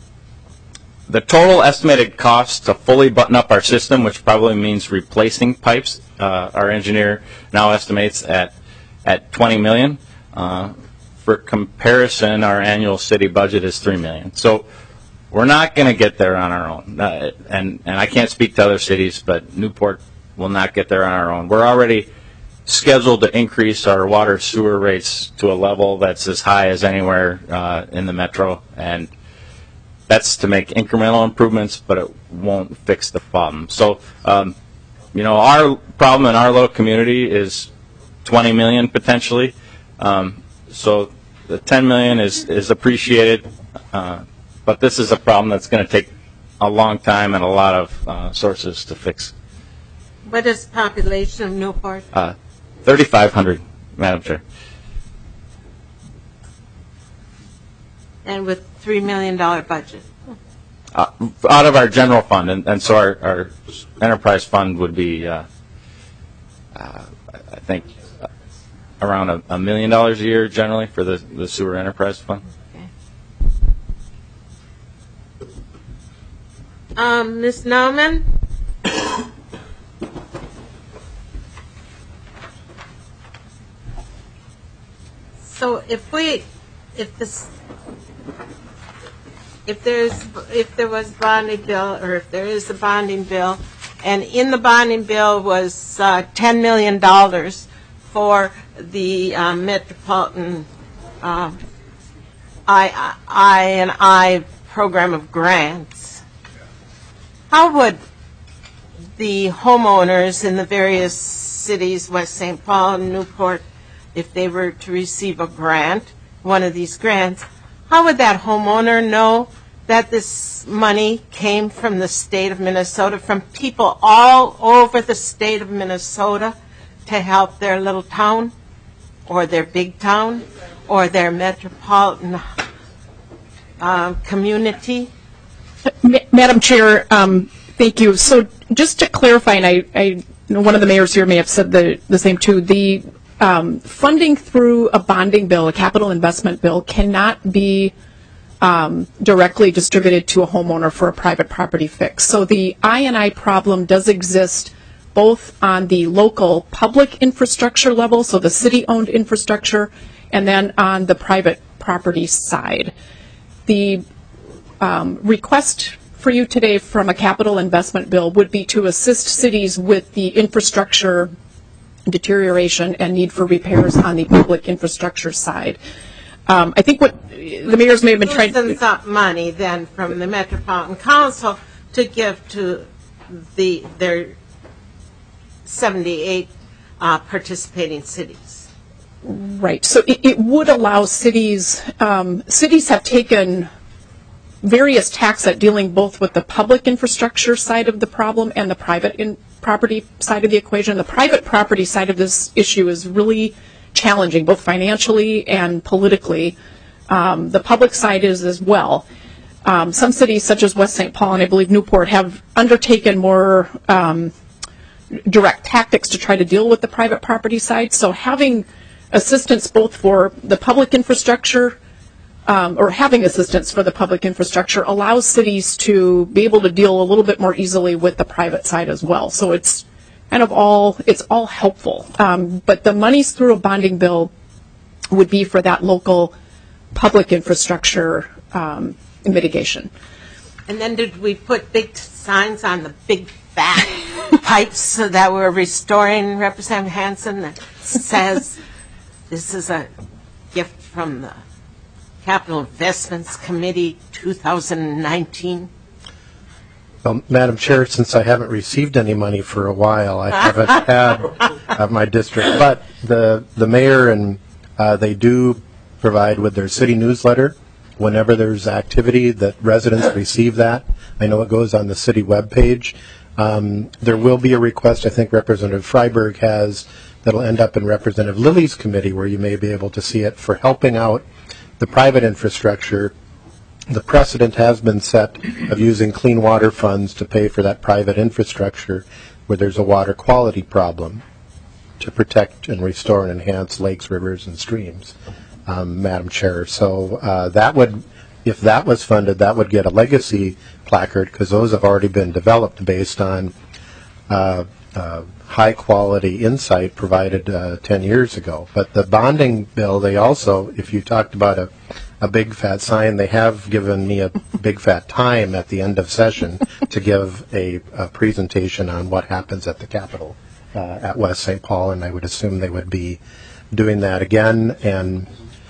the total estimated cost to fully button up our system, which probably means replacing pipes, uh, our engineer now estimates at at twenty million dollars. Uh, for comparison, our annual city budget is three million dollars. So we're not going to get there on our own. Uh, and and I can't speak to other cities, but Newport will not get there on our own. We're already scheduled to increase our water sewer rates to a level that's as high as anywhere uh, in the metro, and that's to make incremental improvements, but it won't fix the problem. So, um, you know, our problem in our little community is twenty million dollars potentially. Um, so the ten million dollars is, is appreciated, uh, but this is a problem that's going to take a long time and a lot of uh, sources to fix. What is the population of Newport? Uh, thirty-five hundred, Madam Chair. And with three million dollars budget. Uh, out of our general fund, and, and so our, our enterprise fund would be, uh, uh, I think, uh, around a, a million dollars a year generally for the, the sewer enterprise fund. Okay. Um, Miz Nauman? So if we, if this, if there's, if there was bonding bill, or if there is a bonding bill, and in the bonding bill was uh, ten million dollars for the uh, Metropolitan uh, I, I and I program of grants, how would the homeowners in the various cities, West Saint Paul and Newport, if they were to receive a grant, one of these grants, how would that homeowner know that this money came from the state of Minnesota, from people all over the state of Minnesota to help their little town or their big town or their metropolitan uh, community? Ma- Madam Chair, um, thank you. So just to clarify, and I, I know one of the mayors here may have said the, the same too, the Um, funding through a bonding bill, a capital investment bill, cannot be um, directly distributed to a homeowner for a private property fix. So the I and I problem does exist both on the local public infrastructure level, so the city-owned infrastructure, and then on the private property side. The um, request for you today from a capital investment bill would be to assist cities with the infrastructure deterioration and need for repairs on the public infrastructure side. Um, I think what the mayors may have been trying to... Loosens up money then from the Metropolitan Council to give to the their seventy-eight uh, participating cities. Right. So it, it would allow cities, um, cities have taken various tacks at dealing both with the public infrastructure side of the problem and the private in property side of the equation. The private property side of this issue is really challenging, both financially and politically. Um, the public side is as well. Um, some cities, such as West Saint Paul and I believe Newport, have undertaken more um, direct tactics to try to deal with the private property side. So having assistance both for the public infrastructure um, or having assistance for the public infrastructure allows cities to be able to deal a little bit more easily with the private side as well. So it's kind of all, it's all helpful. Um, but the monies through a bonding bill would be for that local public infrastructure um, mitigation. And then did we put big signs on the big fat pipes so that we're restoring, Representative Hansen, that says this is a gift from the Capital Investments Committee two thousand nineteen? Well, Madam Chair, since I haven't received any money for a while, I haven't had uh, my district. But the the mayor and uh, they do provide with their city newsletter whenever there's activity that residents receive that. I know it goes on the city webpage. Um, there will be a request, I think Representative Freiberg has, that'll end up in Representative Lilly's committee where you may be able to see it for helping out the private infrastructure. The precedent has been set of using clean water funds to pay for that private infrastructure where there's a water quality problem to protect and restore and enhance lakes, rivers, and streams, um, Madam Chair. So uh, that would, if that was funded, that would get a legacy placard because those have already been developed based on uh, uh, high-quality insight provided uh, ten years ago. But the bonding bill, they also, if you talked about a a big fat sign, they have given me a big fat time at the end of session to give a, a presentation on what happens at the Capitol uh, at West Saint Paul, and I would assume they would be doing that again. And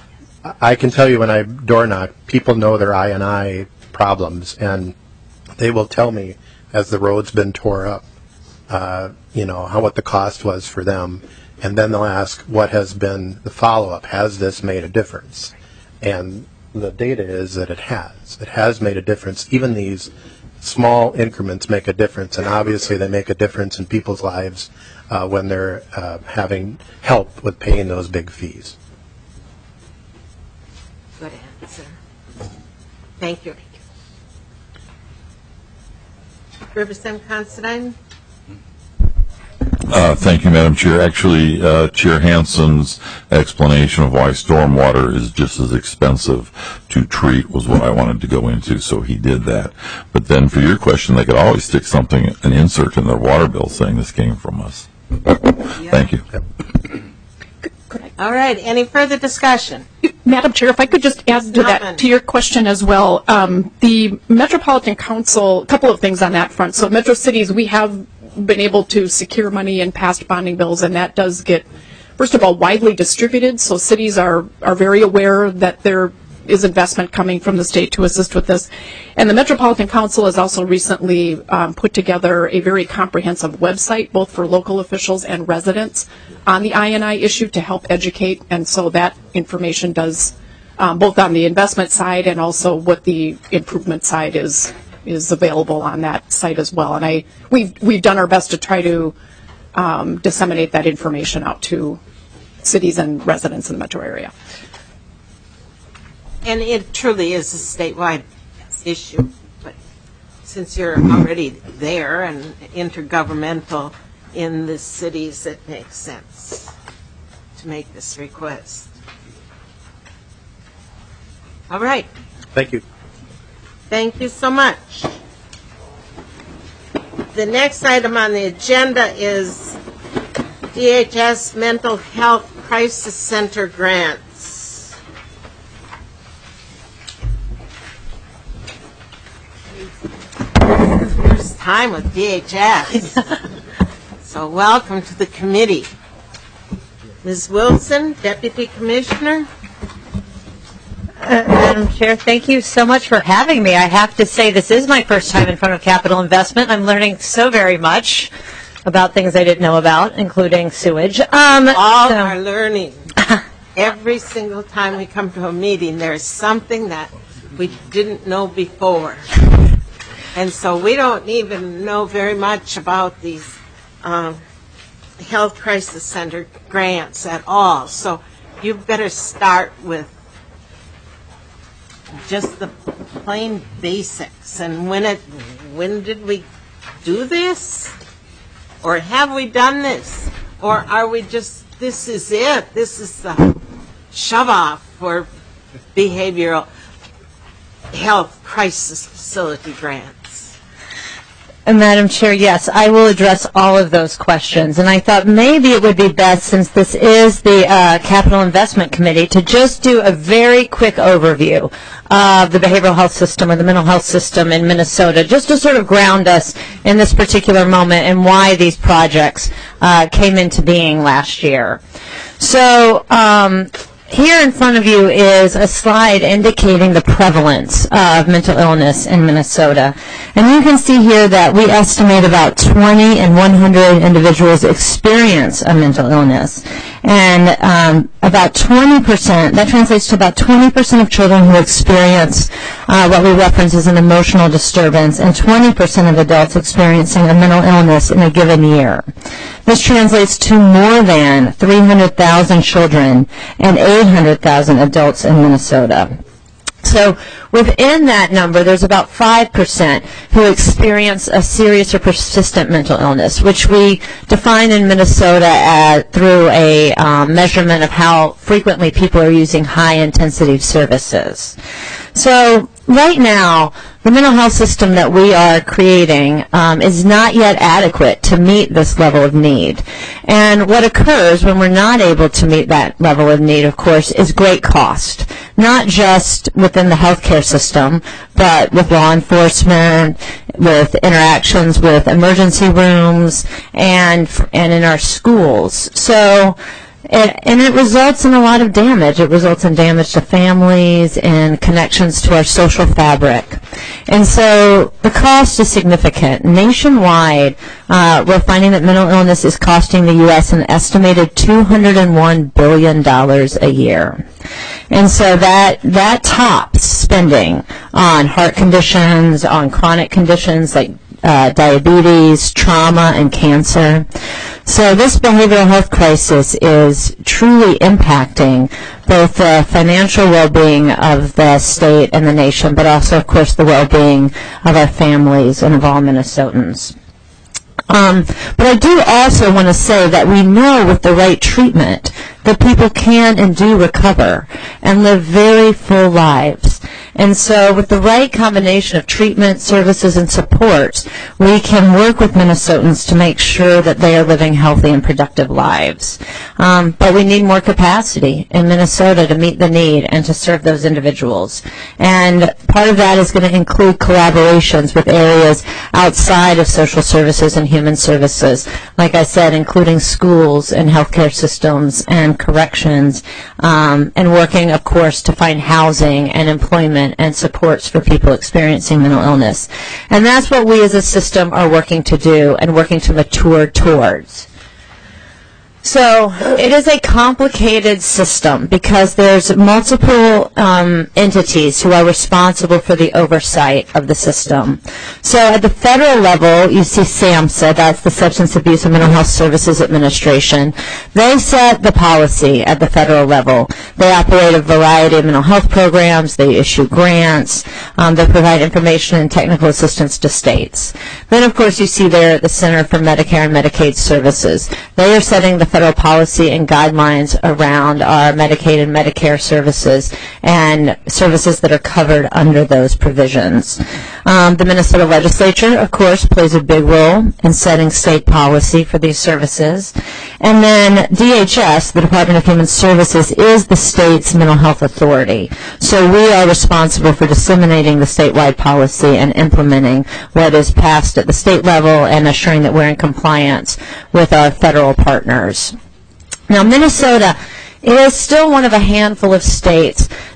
I can tell you when I door knock, people know their I and I problems, and they will tell me as the road's been tore up, uh, you know, how what the cost was for them, and then they'll ask what has been the follow-up. Has this made a difference? And the data is that it has. It has made a difference. Even these small increments make a difference, and obviously they make a difference in people's lives uh, when they're uh, having help with paying those big fees. Good answer. Thank you. Representative Considine? Uh, thank you, Madam Chair. Actually, uh, Chair Hansen's explanation of why stormwater is just as expensive to treat was what I wanted to go into, so he did that. But then for your question, they could always stick something, an insert in their water bill saying this came from us. Thank you. All right. Any further discussion? Madam Chair, if I could just add to that, to your question as well. Um, the Metropolitan Council, a couple of things on that front. So Metro Cities, we have been able to secure money in past bonding bills, and that does get, first of all, widely distributed. So cities are, are very aware that there is investment coming from the state to assist with this. And the Metropolitan Council has also recently um, put together a very comprehensive website, both for local officials and residents, on the I and I issue to help educate. And so that information does, um, both on the investment side and also what the improvement side is is available on that site as well. And I we've we've done our best to try to um, disseminate that information out to cities and residents in the metro area. And it truly is a statewide issue, but since you're already there and intergovernmental in the cities, it makes sense to make this request. All right. Thank you. Thank you so much. The next item on the agenda is D H S Mental Health Crisis Center grants. First time with D H S. So welcome to the committee. Miz Wilson, Deputy Commissioner. Uh, Madam Chair, thank you so much for having me. I have to say this is my first time in front of capital investment. I'm learning so very much about things I didn't know about, including sewage. Um, All so. are learning. Every single time we come to a meeting, there's something that we didn't know before. And so we don't even know very much about these um, health crisis center grants at all. So you better start with just the plain basics. And when it, when did we do this? Or have we done this? Or are we just, this is it? This is the shove-off for behavioral health crisis facility grants? Uh, Madam Chair, yes, I will address all of those questions. And I thought maybe it would be best, since this is the uh, Capital Investment Committee, to just do a very quick overview of the behavioral health system or the mental health system in Minnesota, just to sort of ground us in this particular moment and why these projects uh, came into being last year. So, um, here in front of you is a slide indicating the prevalence of mental illness in Minnesota. And you can see here that we estimate about twenty in one hundred individuals experience a mental illness. And um, about twenty percent, that translates to about twenty percent of children who experience uh, what we reference as an emotional disturbance, and twenty percent of adults experiencing a mental illness in a given year. This translates to more than three hundred thousand children and eight hundred thousand adults in Minnesota. So within that number, there's about five percent who experience a serious or persistent mental illness, which we define in Minnesota as, through a um, measurement of how frequently people are using high-intensity services. So right now, the mental health system that we are creating um, is not yet adequate to meet this level of need. And what occurs when we're not able to meet that level of need, of course, is great cost, not just within the healthcare system, but with law enforcement, with interactions with emergency rooms, and and in our schools. So. It, and it results in a lot of damage. It results in damage to families and connections to our social fabric. And so the cost is significant. Nationwide, uh, we're finding that mental illness is costing the U S an estimated two hundred one billion dollars a year. And so that, that tops spending on heart conditions, on chronic conditions like uh, diabetes, trauma, and cancer. So this behavioral health crisis is truly impacting both the financial well-being of the state and the nation, but also, of course, the well-being of our families and of all Minnesotans. Um, but I do also want to say that we know with the right treatment that people can and do recover and live very full lives. And so with the right combination of treatment, services, and support, we can work with Minnesotans to make sure that they are living healthy and productive lives. Um, but we need more capacity in Minnesota to meet the need and to serve those individuals. And part of that is going to include collaborations with areas outside of social services and human services, like I said, including schools and healthcare systems and corrections, um, and working, of course, to find housing and employment and supports for people experiencing mental illness. And that's what we as a system are working to do and working to mature towards. So it is a complicated system because there's multiple um, entities who are responsible for the oversight of the system. So at the federal level, you see SAMHSA, that's the Substance Abuse and Mental Health Services Administration. They set the policy at the federal level. They operate a variety of mental health programs. They issue grants. Um, they provide information and technical assistance to states. Then, of course, you see there the Center for Medicare and Medicaid Services. They are setting the federal policy and guidelines around our Medicaid and Medicare services and services that are covered under those provisions. Um, the Minnesota legislature, of course, plays a big role in setting state policy for these services. And then D H S, the Department of Human Services, is the state's mental health authority. So we are responsible for disseminating the statewide policy and implementing what is passed at the state level and assuring that we're in compliance with our federal partners. Now, Minnesota is still one of a handful of states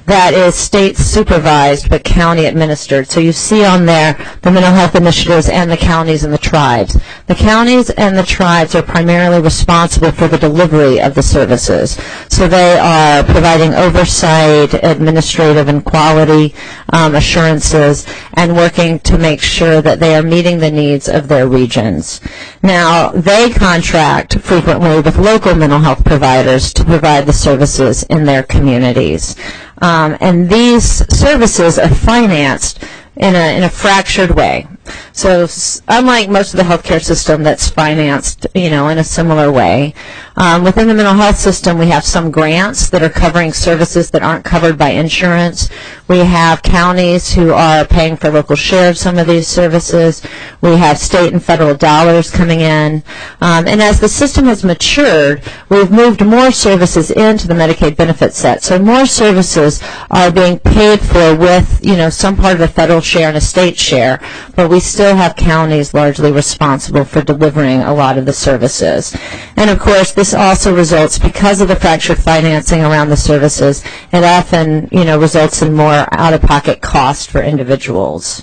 that is state supervised but county administered. So you see on there the mental health initiatives and the counties and the tribes. The counties and the tribes are primarily responsible for the delivery of the services. So they are providing oversight, administrative and quality um, assurances, and working to make sure that they are meeting the needs of their regions. Now, they contract frequently with local mental health providers to provide the services in their communities. Um, and these services are financed in a, in a fractured way. So s- unlike most of the healthcare system that's financed, you know, in a similar way, um, within the mental health system we have some grants that are covering services that aren't covered by insurance. We have counties who are paying for local share of some of these services. We have state and federal dollars coming in. Um, and as the system has matured, we've moved more services into the Medicaid benefit set. So more services are being paid for with, you know, some part of a federal share and a state share, but we still have counties largely responsible for delivering a lot of the services. And of course, this also results, because of the fractured financing around the services, it often, you know, results in more out-of-pocket cost for individuals.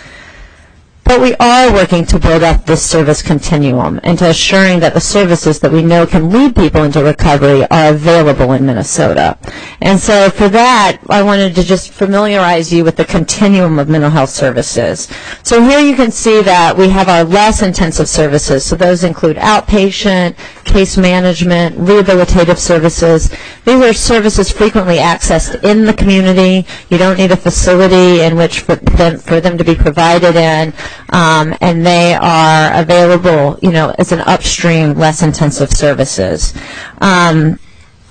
But we are working to build up this service continuum and to assuring that the services that we know can lead people into recovery are available in Minnesota. And so for that, I wanted to just familiarize you with the continuum of mental health services. So here you can see that we have our less intensive services. So those include outpatient, case management, rehabilitative services. These are services frequently accessed in the community. You don't need a facility in which for them, for them to be provided in. Um, and they are available, you know, as an upstream, less intensive services. Um,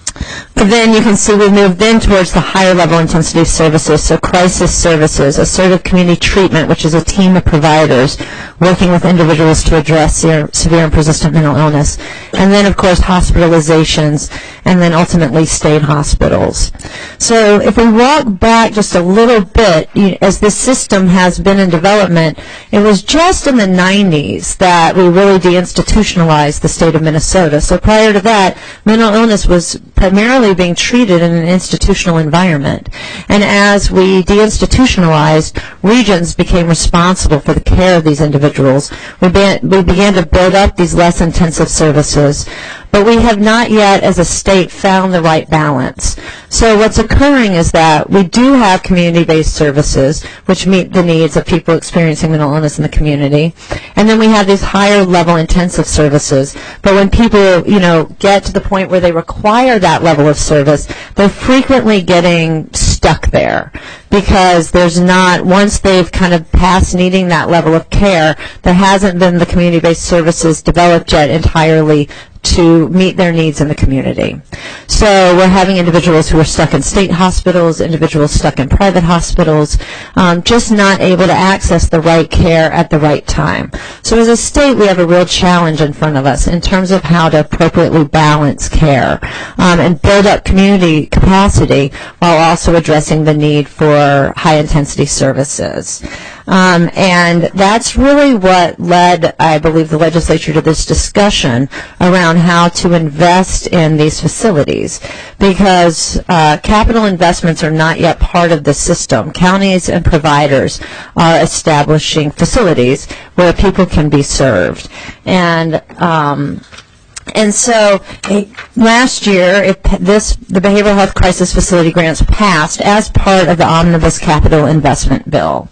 But then you can see we moved then towards the higher level intensity services, so crisis services, assertive community treatment, which is a team of providers working with individuals to address severe, severe and persistent mental illness, and then of course hospitalizations, and then ultimately state hospitals. So if we walk back just a little bit, you, as this system has been in development, it was just in the nineties that we really deinstitutionalized the state of Minnesota. So prior to that, mental illness was primarily being treated in an institutional environment. And as we deinstitutionalized, regions became responsible for the care of these individuals. We, be- we began to build up these less intensive services, but we have not yet, as a state, found the right balance. So what's occurring is that we do have community-based services which meet the needs of people experiencing mental illness in the community, and then we have these higher level intensive services. But when people, you know, get to the point where they require that level of service, they're frequently getting stuck there because there's not, once they've kind of passed needing that level of care, there hasn't been the community-based services developed yet entirely to meet their needs in the community. So we're having individuals who are stuck in state hospitals, individuals stuck in private hospitals, um, just not able to access the right care at the right time. So as a state, we have a real challenge in front of us in terms of how to appropriately balance care um, and build up community capacity while also addressing the need for high-intensity services. Um, and that's really what led, I believe, the legislature to this discussion around how to invest in these facilities, because uh, capital investments are not yet part of the system. Counties and providers are establishing facilities where people can be served. And um, And so it, last year, it, this the Behavioral Health Crisis Facility grants passed as part of the Omnibus Capital Investment Bill.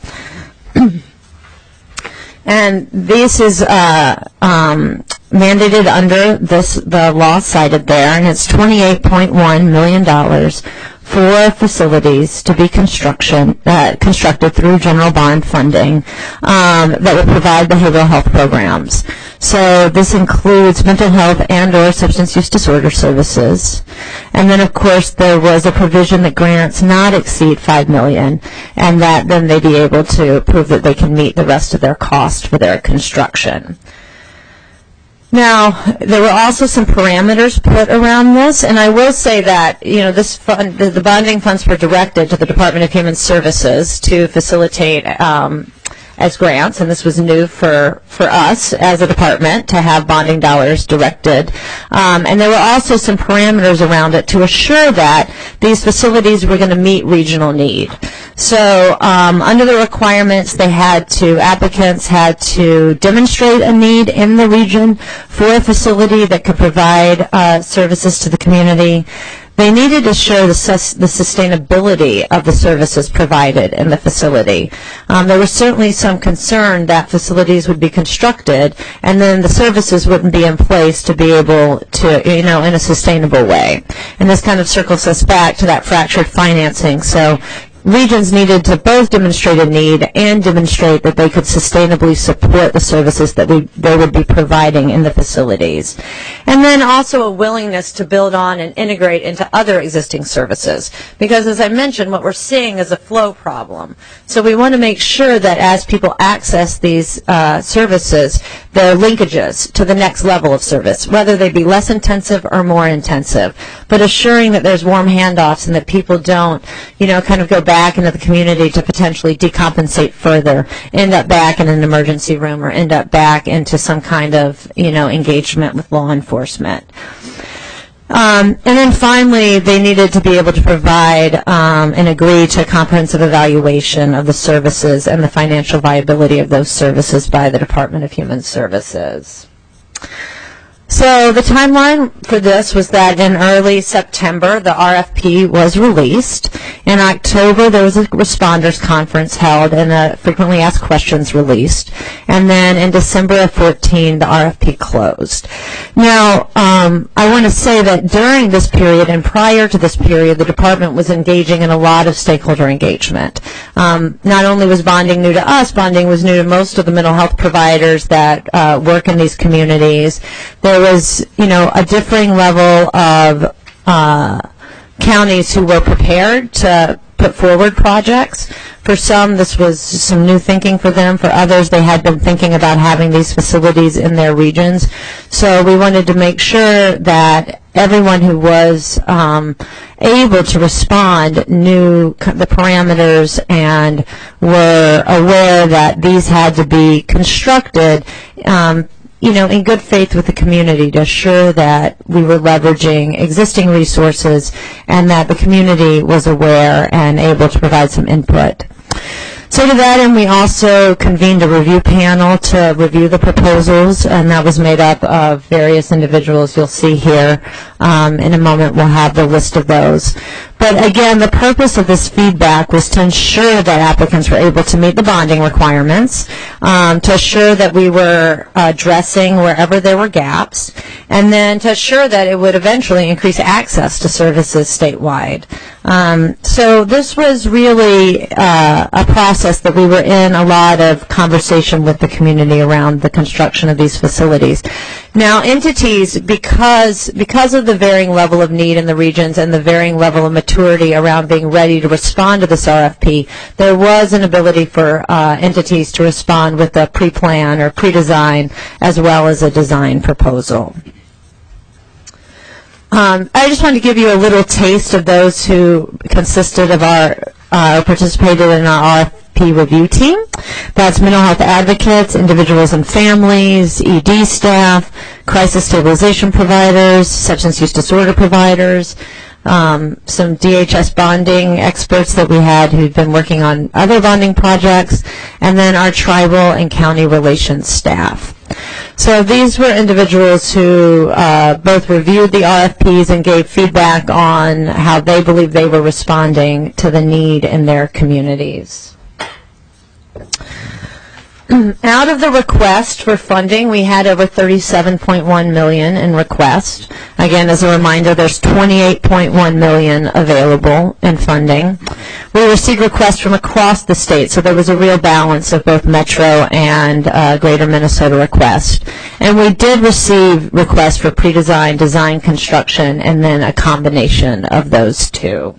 And this is uh, um, mandated under this the law cited there, and it's twenty-eight point one million dollars for facilities to be construction uh, constructed through general bond funding um, that will provide behavioral health programs. So this includes mental health and or substance use disorder services. And then, of course, there was a provision that grants not exceed five million dollars, and that then they be able to prove that they can meet the rest of their cost for their construction. Now, there were also some parameters put around this, and I will say that, you know, this fund, the, the bonding funds were directed to the Department of Human Services to facilitate um, as grants, and this was new for, for us as a department to have bonding dollars directed. Um, and there were also some parameters around it to assure that these facilities were going to meet regional need. So um, under the requirements, they had to, applicants had to demonstrate a need in the region for a facility that could provide uh, services to the community. They needed to show the, sus the sustainability of the services provided in the facility. Um, there was certainly some concern that facilities would be constructed and then the services wouldn't be in place to be able to, you know, in a sustainable way. And this kind of circles us back to that fractured financing. So regions needed to both demonstrate a need and demonstrate that they could sustainably support the services that we, they would be providing in the facilities. And then also a willingness to build on and integrate into other existing services. Because as I mentioned, what we're seeing is a flow problem. So we want to make sure that as people access these uh, services, there are linkages to the next level of service, whether they be less intensive or more intensive, but assuring that there's warm handoffs and that people don't, you know, kind of go back back into the community to potentially decompensate further, end up back in an emergency room or end up back into some kind of, you know, engagement with law enforcement. Um, and then finally, they needed to be able to provide um, and agree to a comprehensive evaluation of the services and the financial viability of those services by the Department of Human Services. So the timeline for this was that in early September, the R F P was released. In October, there was a responders conference held and a frequently asked questions released. And then in December of fourteen, the R F P closed. Now, um, I want to say that during this period and prior to this period, the department was engaging in a lot of stakeholder engagement. Um, not only was bonding new to us, bonding was new to most of the mental health providers that uh, work in these communities. There was, you know, a differing level of uh, counties who were prepared to put forward projects. For some, this was some new thinking for them. For others, they had been thinking about having these facilities in their regions. So we wanted to make sure that everyone who was um, able to respond knew the parameters and were aware that these had to be constructed um, you know, in good faith with the community to assure that we were leveraging existing resources and that the community was aware and able to provide some input. So to that end, we also convened a review panel to review the proposals, and that was made up of various individuals you'll see here. Um, in a moment, we'll have the list of those. But again, the purpose of this feedback was to ensure that applicants were able to meet the bonding requirements, um, to assure that we were addressing wherever there were gaps, and then to assure that it would eventually increase access to services statewide. Um, so this was really uh, a process that we were in a lot of conversation with the community around the construction of these facilities. Now, entities, because because of the varying level of need in the regions and the varying level of maturity around being ready to respond to this R F P, there was an ability for uh, entities to respond with a pre-plan or pre-design as well as a design proposal. Um, I just wanted to give you a little taste of those who consisted of our, uh, participated in our R F P review team. That's mental health advocates, individuals and families, E D staff, crisis stabilization providers, substance use disorder providers, um, some D H S bonding experts that we had who'd been working on other bonding projects, and then our tribal and county relations staff. So these were individuals who uh, both reviewed the R F Ps and gave feedback on how they believe they were responding to the need in their communities. Out of the request for funding, we had over thirty-seven point one million dollars in request. Again, as a reminder, there's twenty-eight point one million dollars available in funding. We received requests from across the state, so there was a real balance of both Metro and uh, Greater Minnesota requests. And we did receive requests for pre-design, design, construction, and then a combination of those two.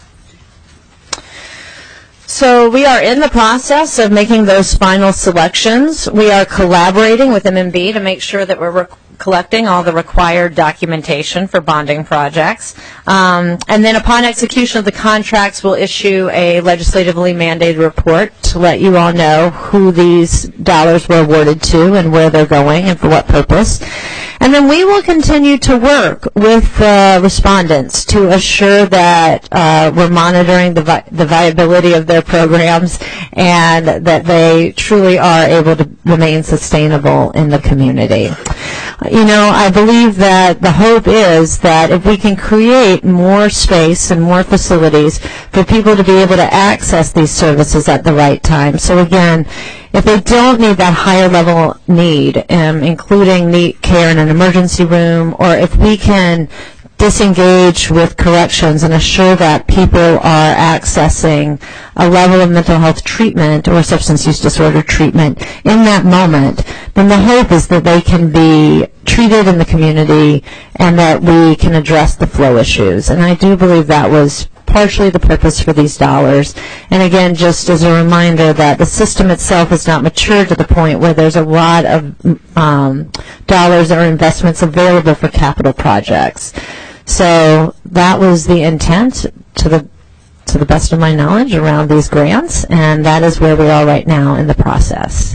So we are in the process of making those final selections. We are collaborating with M M B to make sure that we're collecting all the required documentation for bonding projects. Um, and then upon execution of the contracts, we'll issue a legislatively mandated report to let you all know who these dollars were awarded to and where they're going and for what purpose. And then we will continue to work with uh, respondents to assure that uh, we're monitoring the, vi- the viability of their programs and that they truly are able to remain sustainable in the community. You know, I believe that the hope is that if we can create more space and more facilities for people to be able to access these services at the right time. So again, if they don't need that higher level need, um, including need care in an emergency room, or if we can disengage with corrections and assure that people are accessing a level of mental health treatment or substance use disorder treatment in that moment, then the hope is that they can be treated in the community and that we can address the flow issues. And I do believe that was partially the purpose for these dollars. And again, just as a reminder that the system itself is not matured to the point where there's a lot of um, dollars or investments available for capital projects. So that was the intent, to the to the best of my knowledge, around these grants, and that is where we are right now in the process.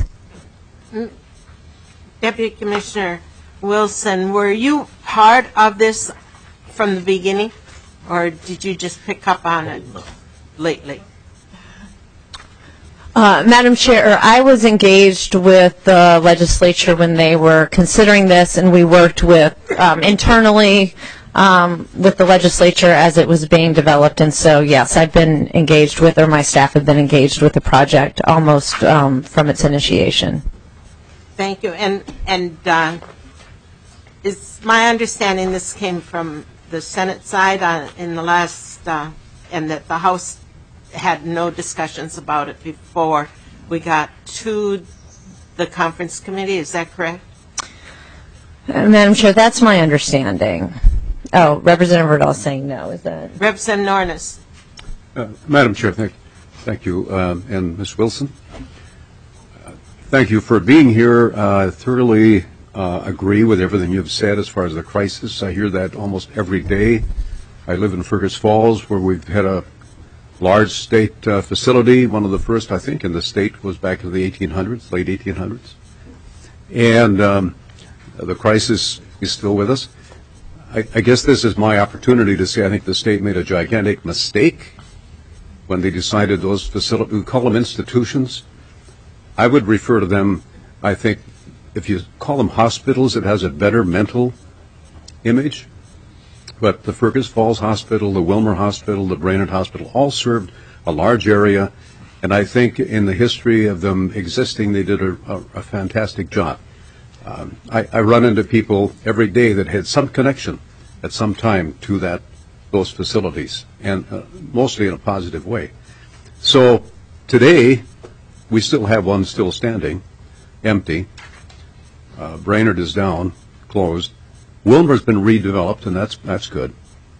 Deputy Commissioner Wilson, were you part of this from the beginning, or did you just pick up on it lately? Uh, Madam Chair, I was engaged with the legislature when they were considering this, and we worked with um, internally um, with the legislature as it was being developed. And so, yes, I've been engaged with, or my staff have been engaged with the project almost um, from its initiation. Thank you. And and uh, is my understanding this came from the Senate side on, in the last, uh, and that the House had no discussions about it before we got to the conference committee. Is that correct? Uh, Madam Chair, that's my understanding. Oh, Representative Riddell is saying no. Is that Representative Nornes? Uh, Madam Chair, thank, thank you, um, and Miz Wilson. Uh, thank you for being here. I uh, thoroughly uh, agree with everything you've said as far as the crisis. I hear that almost every day. I live in Fergus Falls, where we've had a large state uh, facility. One of the first, I think, in the state was back in the eighteen hundreds, late eighteen hundreds. And um, the crisis is still with us. I, I guess this is my opportunity to say I think the state made a gigantic mistake when they decided those facilities, we call them institutions. I would refer to them, I think, if you call them hospitals, it has a better mental image. But the Fergus Falls Hospital, the Wilmer Hospital, the Brainerd Hospital all served a large area, and I think in the history of them existing, they did a, a, a fantastic job. Um, I, I run into people every day that had some connection at some time to that those facilities, and uh, mostly in a positive way. So today, we still have one still standing, empty. Uh, Brainerd is down, closed. Wilmer's been redeveloped, and that's that's good.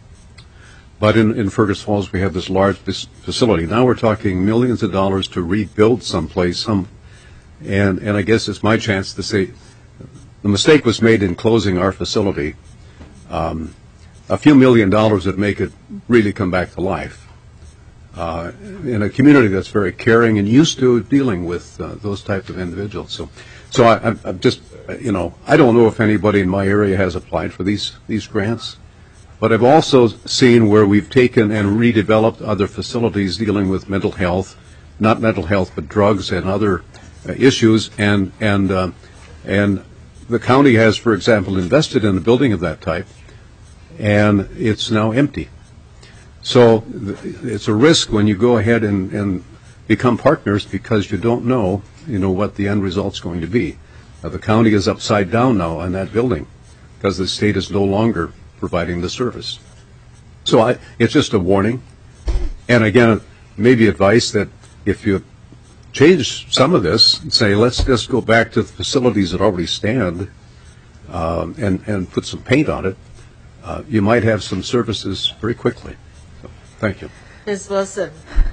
But in, in Fergus Falls, we have this large facility. Now we're talking millions of dollars to rebuild someplace, some, and and I guess it's my chance to say, the mistake was made in closing our facility. Um, a few million dollars would make it really come back to life. Uh, in a community that's very caring and used to dealing with uh, those types of individuals. So, so I, I'm just, you know, I don't know if anybody in my area has applied for these these grants, but I've also seen where we've taken and redeveloped other facilities dealing with mental health, not mental health, but drugs and other uh, issues, and and uh, and. The county has, for example, invested in a building of that type, and it's now empty. So it's a risk when you go ahead and, and become partners because you don't know, you know, what the end result's going to be. Uh, the county is upside down now on that building because the state is no longer providing the service. So I, it's just a warning. And again, maybe advice that if you change some of this and say, let's just go back to the facilities that already stand um, and, and put some paint on it, uh, you might have some services very quickly. So, thank you. Miz Wilson.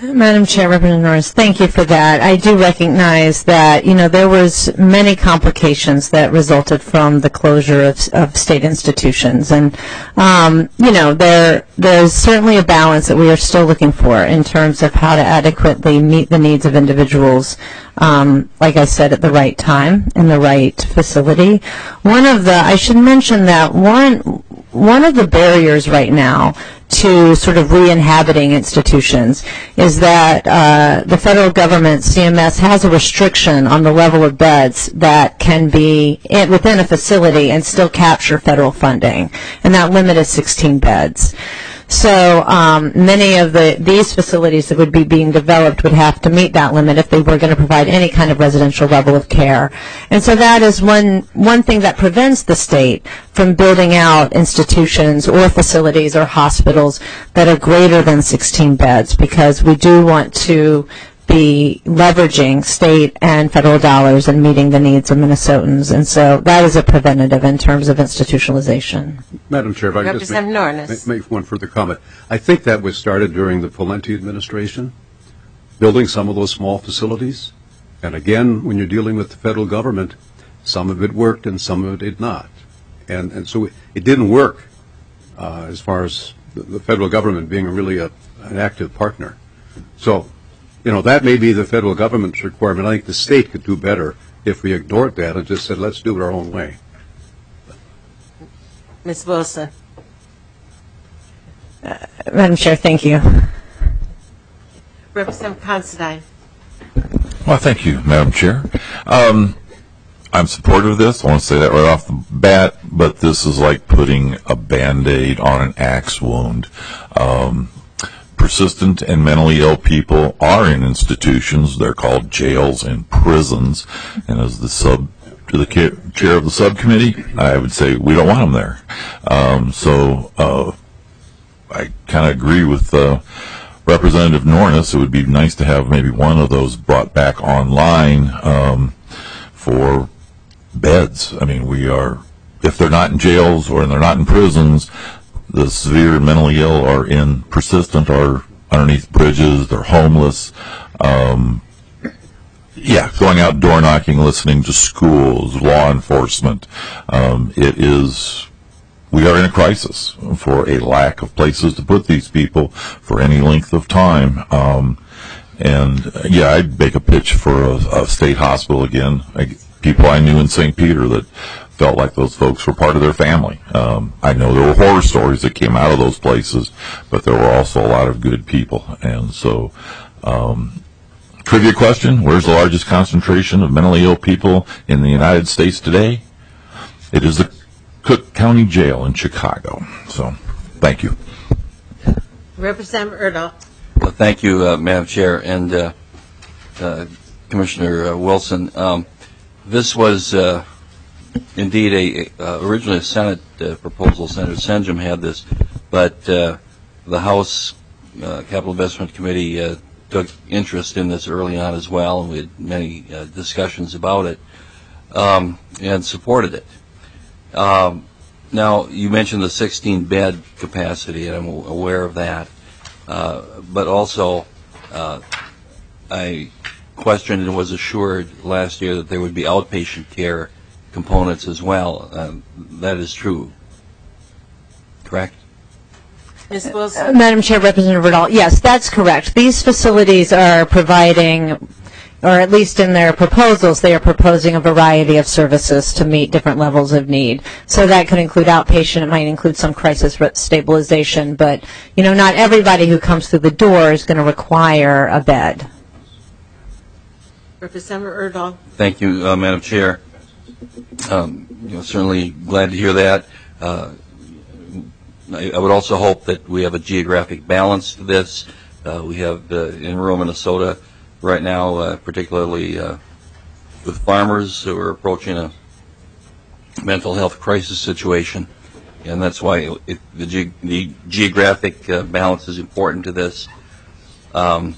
Madam Chair, Representative Norris, thank you for that. I do recognize that, you know, there was many complications that resulted from the closure of, of state institutions. And, um, you know, there there's certainly a balance that we are still looking for in terms of how to adequately meet the needs of individuals, um, like I said, at the right time, in the right facility. One of the, I should mention that one, one of the barriers right now to sort of re-inhabiting institutions is that uh, the federal government, C M S, has a restriction on the level of beds that can be in, within a facility and still capture federal funding, and that limit is sixteen beds. So um, many of the these facilities that would be being developed would have to meet that limit if they were going to provide any kind of residential level of care. And so that is one one thing that prevents the state from building out institutions or facilities or hospitals that are greater than sixteen beds, because we do want to be leveraging state and federal dollars and meeting the needs of Minnesotans. And so that is a preventative in terms of institutionalization. Madam Chair, if I could just make, Norris. make one further comment. I think that was started during the Valenti administration, building some of those small facilities. And again, when you're dealing with the federal government, some of it worked and some of it did not. And, and so it, it didn't work uh, as far as the, the federal government being really a, an active partner. So, you know, that may be the federal government's requirement. I think the state could do better if we ignored that and just said, let's do it our own way. Miz Wilson. Uh, Madam Chair, thank you. Representative Considine. Well, thank you, Madam Chair. Um, I'm supportive of this. I want to say that right off the bat, but this is like putting a Band-Aid on an axe wound. Um, persistent and mentally ill people are in institutions. They're called jails and prisons. And as the sub to the chair of the subcommittee, I would say we don't want them there. Um, so uh, I kind of agree with uh, Representative Norris. It would be nice to have maybe one of those brought back online um, for beds. I mean, we are, if they're not in jails or they're not in prisons, the severe mentally ill are in persistent or underneath bridges, they're homeless. Um, yeah, going out door knocking, listening to schools, law enforcement. Um, it is, we are in a crisis for a lack of places to put these people for any length of time. Um, and uh, yeah, I'd make a pitch for a, a state hospital again. I, people I knew in Saint Peter that felt like those folks were part of their family. Um, I know there were horror stories that came out of those places, but there were also a lot of good people. And so, um, trivia question, where's the largest concentration of mentally ill people in the United States today? It is the Cook County Jail in Chicago. So, thank you. Representative Erdahl. Well, thank you, uh, Madam Chair, and uh, uh, Commissioner uh, Wilson. Um, this was uh, indeed a, uh, originally a Senate uh, proposal. Senator Senjum had this, but uh, the House uh, Capital Investment Committee uh, took interest in this early on as well, and we had many uh, discussions about it um, and supported it. Um, now, you mentioned the sixteen bed capacity, and I'm aware of that, uh, but also uh, I questioned and was assured last year that there would be outpatient care components as well. Um, that is true, correct? Miz Wilson. Uh, Madam Chair, Representative Erdahl, yes, that's correct. These facilities are providing, or at least in their proposals, they are proposing a variety of services to meet different levels of need. So that could include outpatient, it might include some crisis stabilization, but, you know, not everybody who comes through the door is going to require a bed. Representative Erdahl. Thank you, uh, Madam Chair. Um, you know, certainly glad to hear that. Uh, I, I would also hope that we have a geographic balance to this. Uh, we have uh, in rural Minnesota right now, uh, particularly uh, with farmers who are approaching a mental health crisis situation, and that's why it, the, ge the geographic uh, balance is important to this. Um,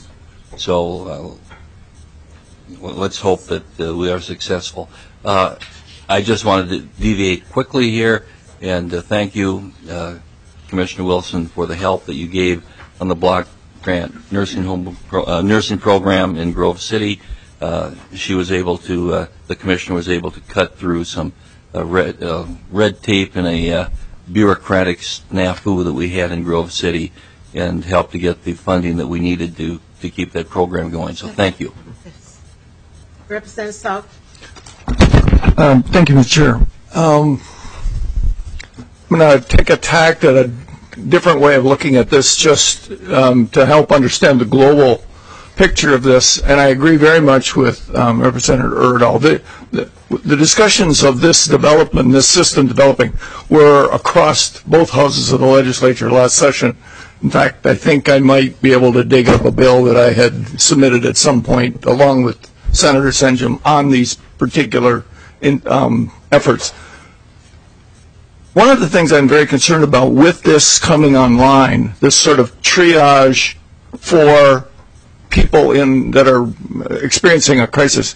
so uh, well, let's hope that uh, we are successful. Uh, I just wanted to deviate quickly here and uh, thank you, uh, Commissioner Wilson, for the help that you gave on the block grant nursing home pro, uh, nursing program in Grove City. Uh, she was able to, uh, the commissioner was able to cut through some uh, red, uh, red tape and a uh, bureaucratic snafu that we had in Grove City, and help to get the funding that we needed to, to keep that program going. So thank you. Representative Salk. Um, thank you, Mister Chair. Um, I'm going to take a tact at a different way of looking at this, just um, to help understand the global picture of this. And I agree very much with um, Representative Erdahl. The, the, the discussions of this development, this system developing, were across both houses of the legislature last session. In fact, I think I might be able to dig up a bill that I had submitted at some point, along with Senator Senjum, on these particular in, um, efforts. One of the things I'm very concerned about with this coming online, this sort of triage for people in that are experiencing a crisis.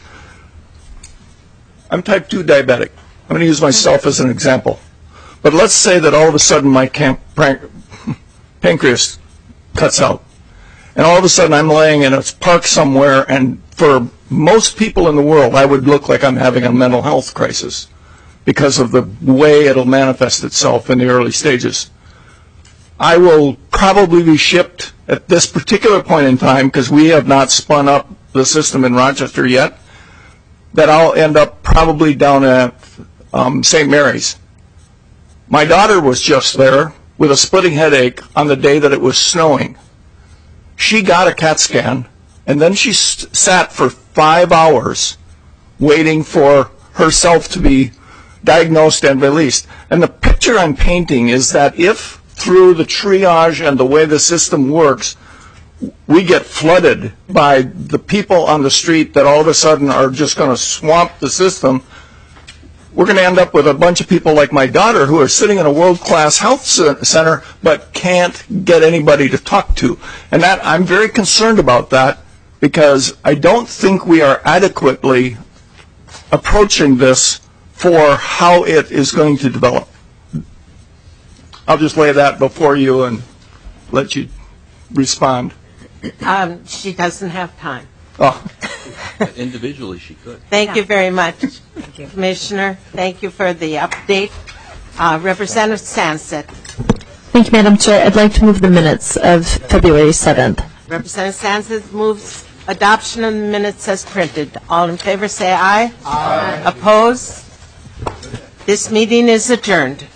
I'm type two diabetic. I'm going to use myself as an example. But let's say that all of a sudden my camp, pancreas cuts out. And all of a sudden I'm laying in a park somewhere, and for most people in the world, I would look like I'm having a mental health crisis because of the way it'll manifest itself in the early stages. I will probably be shipped at this particular point in time, because we have not spun up the system in Rochester yet, that I'll end up probably down at um, Saint Mary's. My daughter was just there with a splitting headache on the day that it was snowing. She got a CAT scan, and then she st- sat for five hours waiting for herself to be diagnosed and released. And the picture I'm painting is that if through the triage and the way the system works, we get flooded by the people on the street that all of a sudden are just going to swamp the system, we're going to end up with a bunch of people like my daughter who are sitting in a world-class health center but can't get anybody to talk to. And that, I'm very concerned about that, because I don't think we are adequately approaching this for how it is going to develop. I'll just lay that before you and let you respond. Um, she doesn't have time. Oh. Individually, she could. Thank you very much, Thank you. Commissioner. Thank you for the update. Uh, Representative Sansett. Thank you, Madam Chair. I'd like to move the minutes of February seventh. Representative Sansett moves adoption of the minutes as printed. All in favor say aye. Aye. Opposed? This meeting is adjourned.